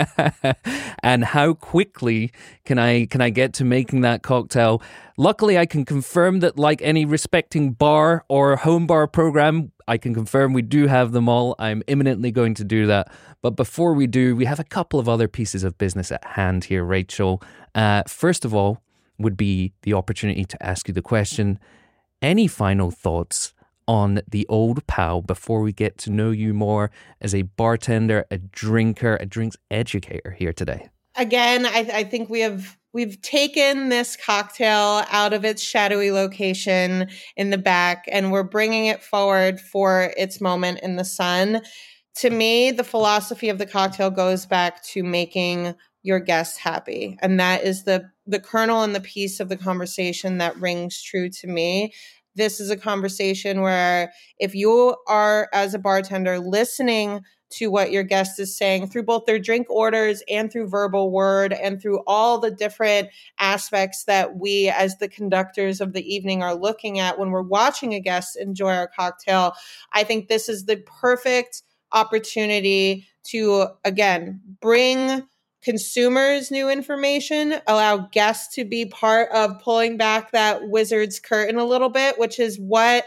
and how quickly can I get to making that cocktail. Luckily, I can confirm that, like any respecting bar or home bar program, I can confirm we do have them all. I'm imminently going to do that. But before we do, we have a couple of other pieces of business at hand here, Rachel. First of all, would be the opportunity to ask you the question, any final thoughts on the Old Pal before we get to know you more as a bartender, a drinker, a drinks educator here today? Again, I think we've taken this cocktail out of its shadowy location in the back and we're bringing it forward for its moment in the sun. To me, the philosophy of the cocktail goes back to making your guests happy. And that is the kernel and the piece of the conversation that rings true to me. This is a conversation where if you are, as a bartender, listening to what your guest is saying through both their drink orders and through verbal word and through all the different aspects that we as the conductors of the evening are looking at when we're watching a guest enjoy our cocktail, I think this is the perfect opportunity to, again, bring consumers new information, allow guests to be part of pulling back that wizard's curtain a little bit, which is what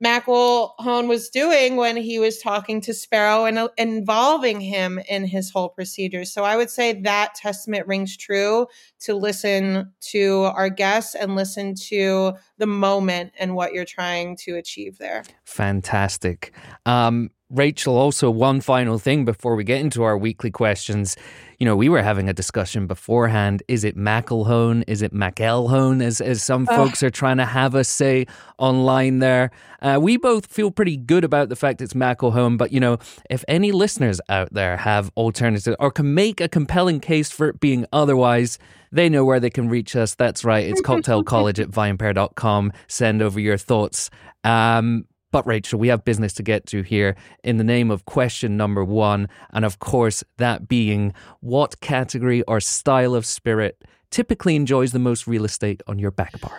McElhone was doing when he was talking to Sparrow and involving him in his whole procedure. So I would say that testament rings true to listen to our guests and listen to the moment and what you're trying to achieve there. Fantastic. Rachel, also one final thing before we get into our weekly questions. You know, we were having a discussion beforehand. Is it McElhone? Is it McElhone, as some folks are trying to have us say online there? We both feel pretty good about the fact it's McElhone, but, you know, if any listeners out there have alternatives or can make a compelling case for it being otherwise, they know where they can reach us. That's right. It's cocktailcollege@vinepair.com. Send over your thoughts. But Rachel, we have business to get to here in the name of question number one. And of course, that being, what category or style of spirit typically enjoys the most real estate on your back bar?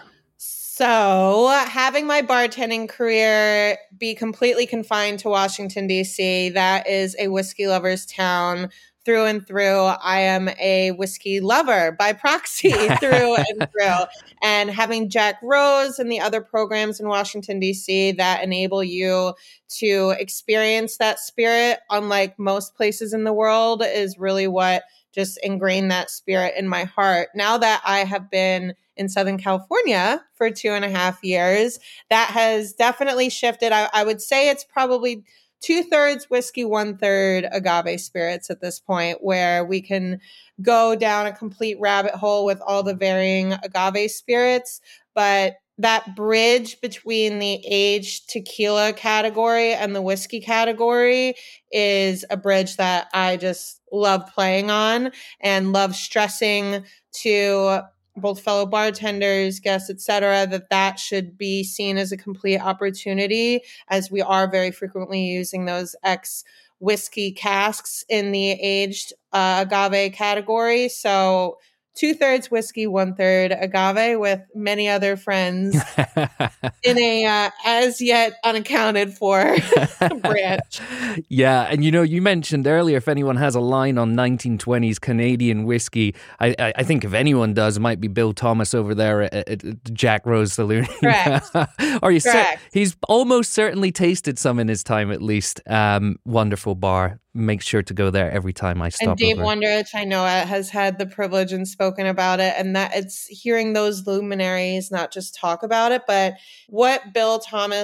So having my bartending career be completely confined to Washington, D.C., that is a whiskey lover's town through and through. I am a whiskey lover by proxy through and through. And having Jack Rose and the other programs in Washington, D.C. that enable you to experience that spirit, unlike most places in the world, is really what just ingrained that spirit in my heart. Now that I have been in Southern California for 2.5 years, that has definitely shifted. I would say it's probably 2/3 whiskey, 1/3 agave spirits at this point, where we can go down a complete rabbit hole with all the varying agave spirits. But that bridge between the aged tequila category and the whiskey category is a bridge that I just love playing on and love stressing to both fellow bartenders, guests, etc., that should be seen as a complete opportunity, as we are very frequently using those whiskey casks in the aged agave category. So 2/3 whiskey, 1/3 agave, with many other friends in a as yet unaccounted for branch. Yeah, and you know, you mentioned earlier if anyone has a line on 1920s Canadian whiskey, I think if anyone does, it might be Bill Thomas over there at Jack Rose Saloon. Correct. Or he's almost certainly tasted some in his time at least. Wonderful bar. Make sure to go there every time I stop. And Dave Wondrich, I know, has had the privilege and spoken about it, and that it's hearing those luminaries not just talk about it, but what Bill Thomas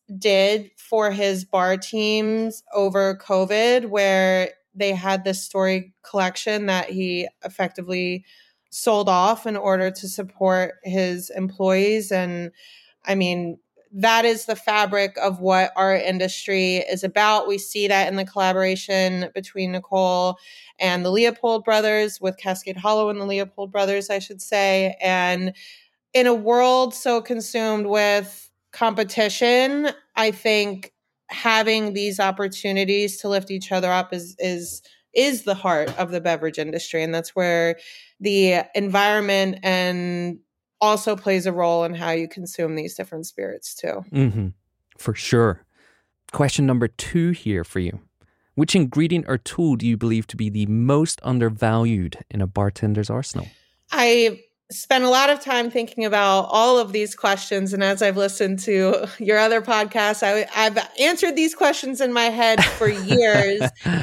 did for his bar teams over COVID, where they had this story collection that he effectively sold off in order to support his employees. And I mean, that is the fabric of what our industry is about. We see that in the collaboration between Nicole and the Leopold brothers, with Cascade Hollow and the Leopold brothers, I should say. And in a world so consumed with competition, I think having these opportunities to lift each other up is the heart of the beverage industry. And that's where the environment and also plays a role in how you consume these different spirits too. Mm-hmm. For sure. Question number 2 here for you. Which ingredient or tool do you believe to be the most undervalued in a bartender's arsenal? I spent a lot of time thinking about all of these questions. And as I've listened to your other podcasts, I've answered these questions in my head for years.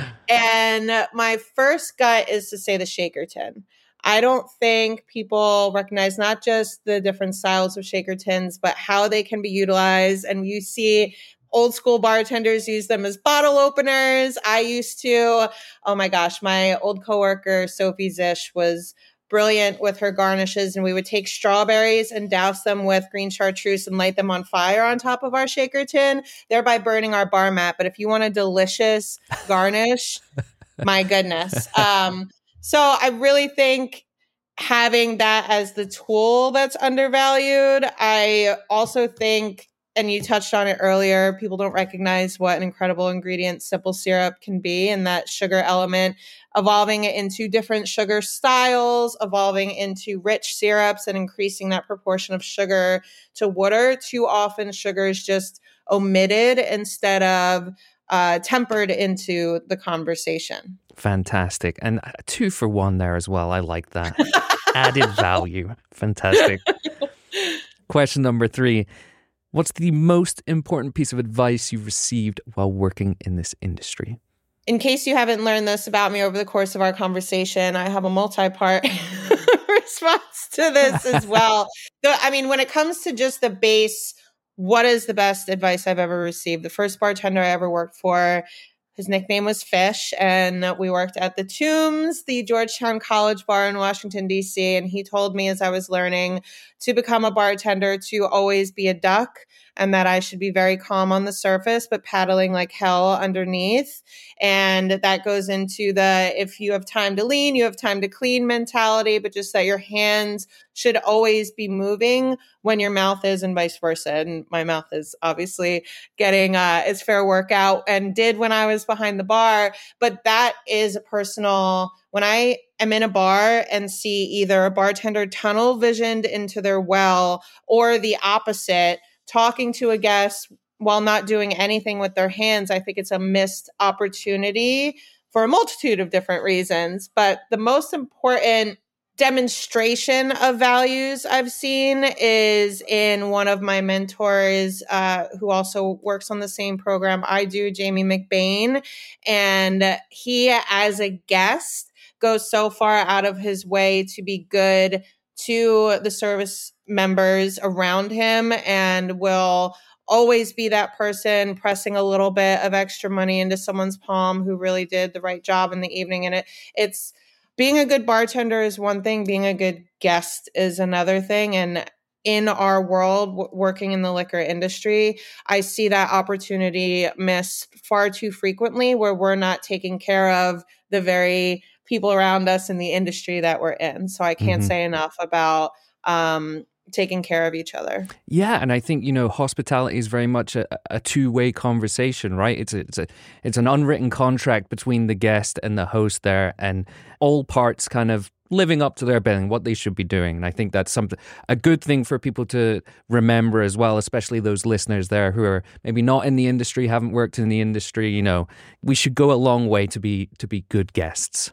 And my first gut is to say the shaker tin. I don't think people recognize not just the different styles of shaker tins, but how they can be utilized. And you see old school bartenders use them as bottle openers. I used to. Oh my gosh, my old coworker, Sophie Zish, was brilliant with her garnishes, and we would take strawberries and douse them with green chartreuse and light them on fire on top of our shaker tin, thereby burning our bar mat. But if you want a delicious garnish, my goodness. So I really think having that as the tool that's undervalued. I also think, and you touched on it earlier, people don't recognize what an incredible ingredient simple syrup can be, and that sugar element, evolving it into different sugar styles, evolving into rich syrups and increasing that proportion of sugar to water. Too often sugar is just omitted instead of tempered into the conversation. Fantastic. And 2 for 1 there as well. I like that. Added value. Fantastic. Question number 3. What's the most important piece of advice you've received while working in this industry? In case you haven't learned this about me over the course of our conversation, I have a multi-part response to this as well. I mean, when it comes to just the base, what is the best advice I've ever received? The first bartender I ever worked for, his nickname was Fish, and we worked at the Tombs, the Georgetown College bar in Washington, D.C., and he told me as I was learning to become a bartender to always be a duck, and that I should be very calm on the surface, but paddling like hell underneath. And that goes into the, if you have time to lean, you have time to clean mentality, but just that your hands should always be moving when your mouth is, and vice versa. And my mouth is obviously getting its fair workout, and did when I was behind the bar. But that is a personal, when I am in a bar and see either a bartender tunnel visioned into their well, or the opposite, talking to a guest while not doing anything with their hands, I think it's a missed opportunity for a multitude of different reasons. But the most important demonstration of values I've seen is in one of my mentors who also works on the same program I do, Jamie McBain. And he, as a guest, goes so far out of his way to be good to the service members around him, and will always be that person pressing a little bit of extra money into someone's palm who really did the right job in the evening. And it's being a good bartender is one thing, being a good guest is another thing. And in our world, working in the liquor industry, I see that opportunity missed far too frequently, where we're not taking care of the very people around us in the industry that we're in. So I can't say enough about taking care of each other. Yeah, and I think, hospitality is very much a two-way conversation, right? It's an unwritten contract between the guest and the host there, and all parts kind of living up to their billing, what they should be doing. And I think that's a good thing for people to remember as well, especially those listeners there who are maybe not in the industry, haven't worked in the industry. We should go a long way to be good guests.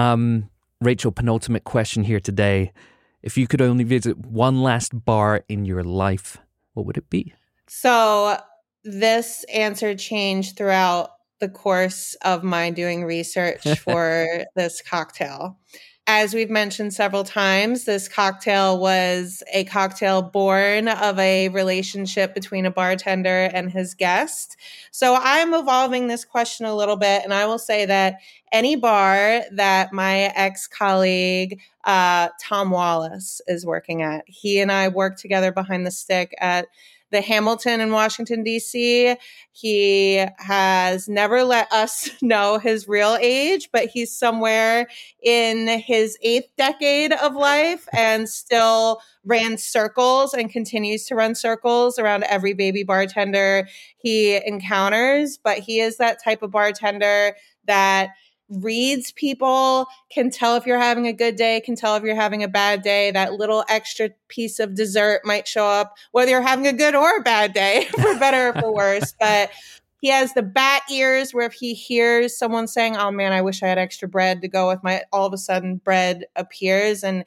Rachel, penultimate question here today. If you could only visit one last bar in your life, what would it be? So this answer changed throughout the course of my doing research for this cocktail. As we've mentioned several times, this cocktail was a cocktail born of a relationship between a bartender and his guest. So I'm evolving this question a little bit, and I will say that any bar that my ex-colleague, Tom Wallace, is working at, he and I work together behind the stick at the Hamilton in Washington, D.C. He has never let us know his real age, but he's somewhere in his 8th decade of life and still ran circles and continues to run circles around every baby bartender he encounters. But he is that type of bartender that reads people, can tell if you're having a good day, can tell if you're having a bad day. That little extra piece of dessert might show up, whether you're having a good or a bad day, for better or for worse. But he has the bat ears where if he hears someone saying, oh man, I wish I had extra bread to go with my, all of a sudden bread appears. And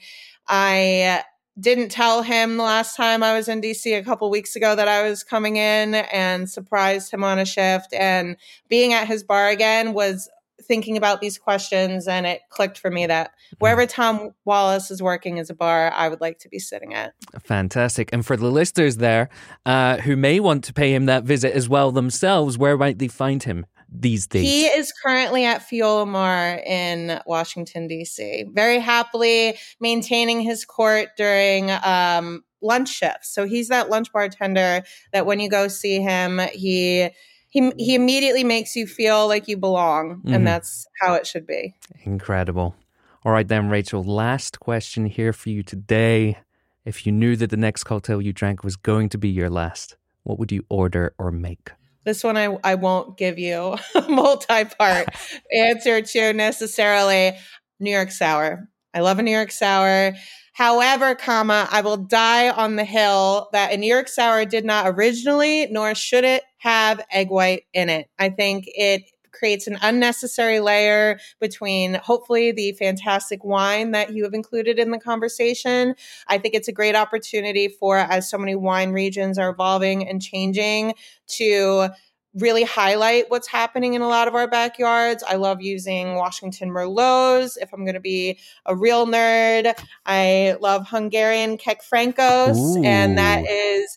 I didn't tell him the last time I was in DC a couple weeks ago that I was coming in, and surprised him on a shift. And being at his bar again was thinking about these questions, and it clicked for me that wherever Tom Wallace is working as a bar, I would like to be sitting at. Fantastic. And for the listeners there who may want to pay him that visit as well themselves, where might they find him these days? He is currently at Fiola Mar in Washington, D.C., very happily maintaining his court during lunch shifts. So he's that lunch bartender that when you go see him, he immediately makes you feel like you belong, and that's how it should be. Incredible. All right then, Rachel, last question here for you today. If you knew that the next cocktail you drank was going to be your last, what would you order or make? This one I won't give you a multi-part answer to necessarily. New York Sour. I love a New York Sour. However, I will die on the hill that a New York Sour did not originally, nor should it have egg white in it. I think it creates an unnecessary layer between hopefully the fantastic wine that you have included in the conversation. I think it's a great opportunity for, as so many wine regions are evolving and changing, to really highlight what's happening in a lot of our backyards. I love using Washington Merlots. If I'm going to be a real nerd, I love Hungarian Kek Frankos. And that is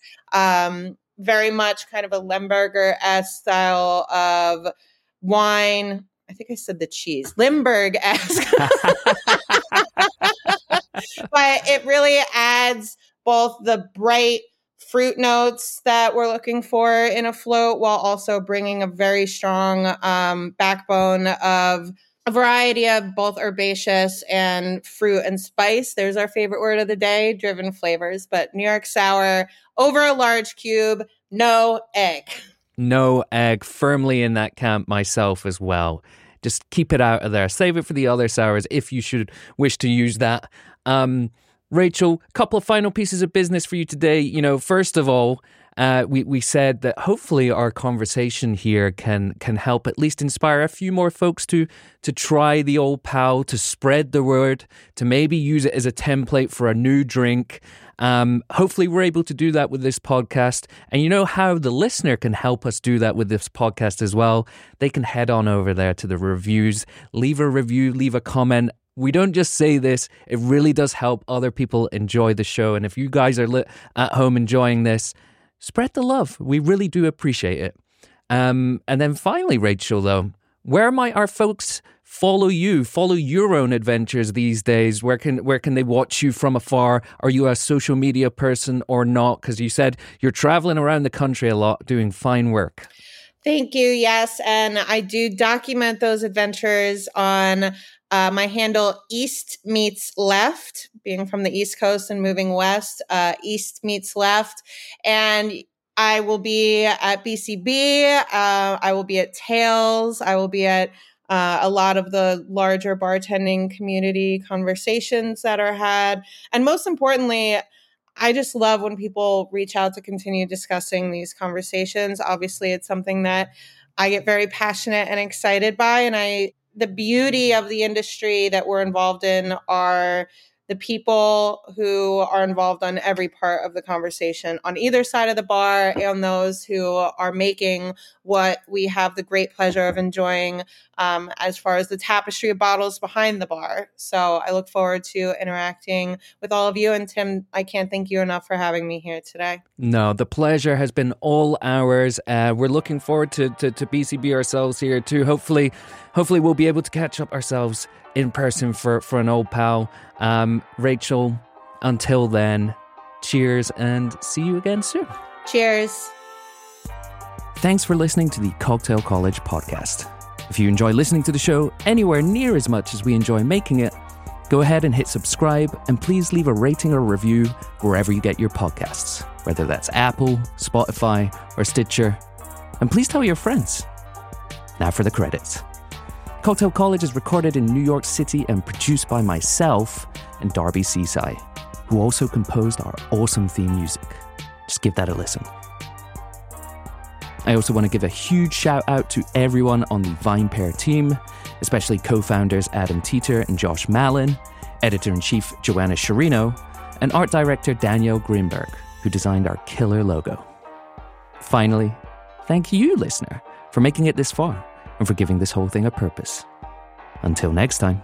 very much kind of a Lemberger-esque style of wine. I think I said the cheese. Limburg-esque. But it really adds both the bright fruit notes that we're looking for in a float, while also bringing a very strong backbone of a variety of both herbaceous and fruit and spice. There's our favorite word of the day, driven flavors. But New York Sour over a large cube, no egg. No egg, firmly in that camp myself as well. Just keep it out of there. Save it for the other sours if you should wish to use that. Rachel, a couple of final pieces of business for you today. You know, first of all, we said that hopefully our conversation here can help at least inspire a few more folks to try the Old Pal, to spread the word, to maybe use it as a template for a new drink. Hopefully we're able to do that with this podcast. And you know how the listener can help us do that with this podcast as well? They can head on over there to the reviews, leave a review, leave a comment. We don't just say this, it really does help other people enjoy the show. And if you guys are at home enjoying this, spread the love. We really do appreciate it. And then finally, Rachel, though, where might our folks follow you, follow your own adventures these days? Where can they watch you from afar? Are you a social media person or not? Because you said you're traveling around the country a lot doing fine work. Thank you. Yes. And I do document those adventures on my handle, East Meets Left, being from the East Coast and moving west, East Meets Left. And I will be at BCB. I will be at Tales. I will be at a lot of the larger bartending community conversations that are had. And most importantly, I just love when people reach out to continue discussing these conversations. Obviously, it's something that I get very passionate and excited by. And the beauty of the industry that we're involved in are the people who are involved on every part of the conversation on either side of the bar, and those who are making what we have the great pleasure of enjoying as far as the tapestry of bottles behind the bar. So I look forward to interacting with all of you. And Tim, I can't thank you enough for having me here today. No, the pleasure has been all ours. We're looking forward to BCB ourselves here too. Hopefully we'll be able to catch up ourselves in person for an old pal. Rachel, until then, cheers and see you again soon. Cheers. Thanks for listening to the Cocktail College podcast. If you enjoy listening to the show anywhere near as much as we enjoy making it, go ahead and hit subscribe, and please leave a rating or review wherever you get your podcasts, whether that's Apple, Spotify, or Stitcher. And please tell your friends. Now for the credits. Cocktail College is recorded in New York City and produced by myself and Darby Seaside, who also composed our awesome theme music. Just give that a listen. I also want to give a huge shout out to everyone on the VinePair team, especially co-founders Adam Teeter and Josh Malin, editor-in-chief Joanna Sherino, and art director Daniel Greenberg, who designed our killer logo. Finally, thank you, listener, for making it this far and for giving this whole thing a purpose. Until next time.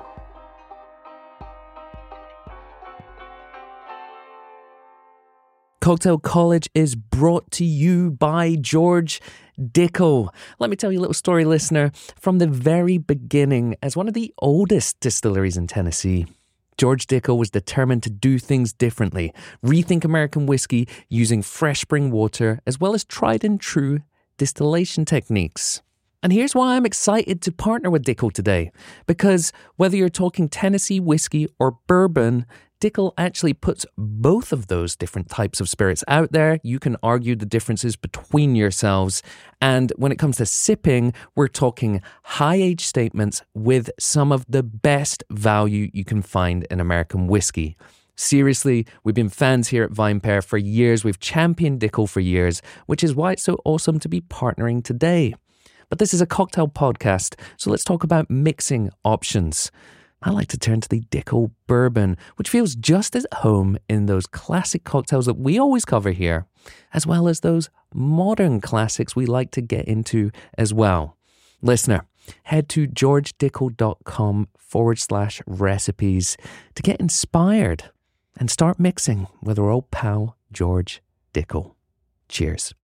Cocktail College is brought to you by George Dickel. Let me tell you a little story, listener. From the very beginning, as one of the oldest distilleries in Tennessee, George Dickel was determined to do things differently, rethink American whiskey using fresh spring water as well as tried and true distillation techniques. And here's why I'm excited to partner with Dickel today. Because whether you're talking Tennessee whiskey or bourbon, Dickel actually puts both of those different types of spirits out there. You can argue the differences between yourselves. And when it comes to sipping, we're talking high-age statements with some of the best value you can find in American whiskey. Seriously, we've been fans here at VinePair for years. We've championed Dickel for years, which is why it's so awesome to be partnering today. But this is a cocktail podcast, so let's talk about mixing options. I like to turn to the Dickel Bourbon, which feels just as at home in those classic cocktails that we always cover here, as well as those modern classics we like to get into as well. Listener, head to georgedickel.com/recipes to get inspired and start mixing with our old pal, George Dickel. Cheers.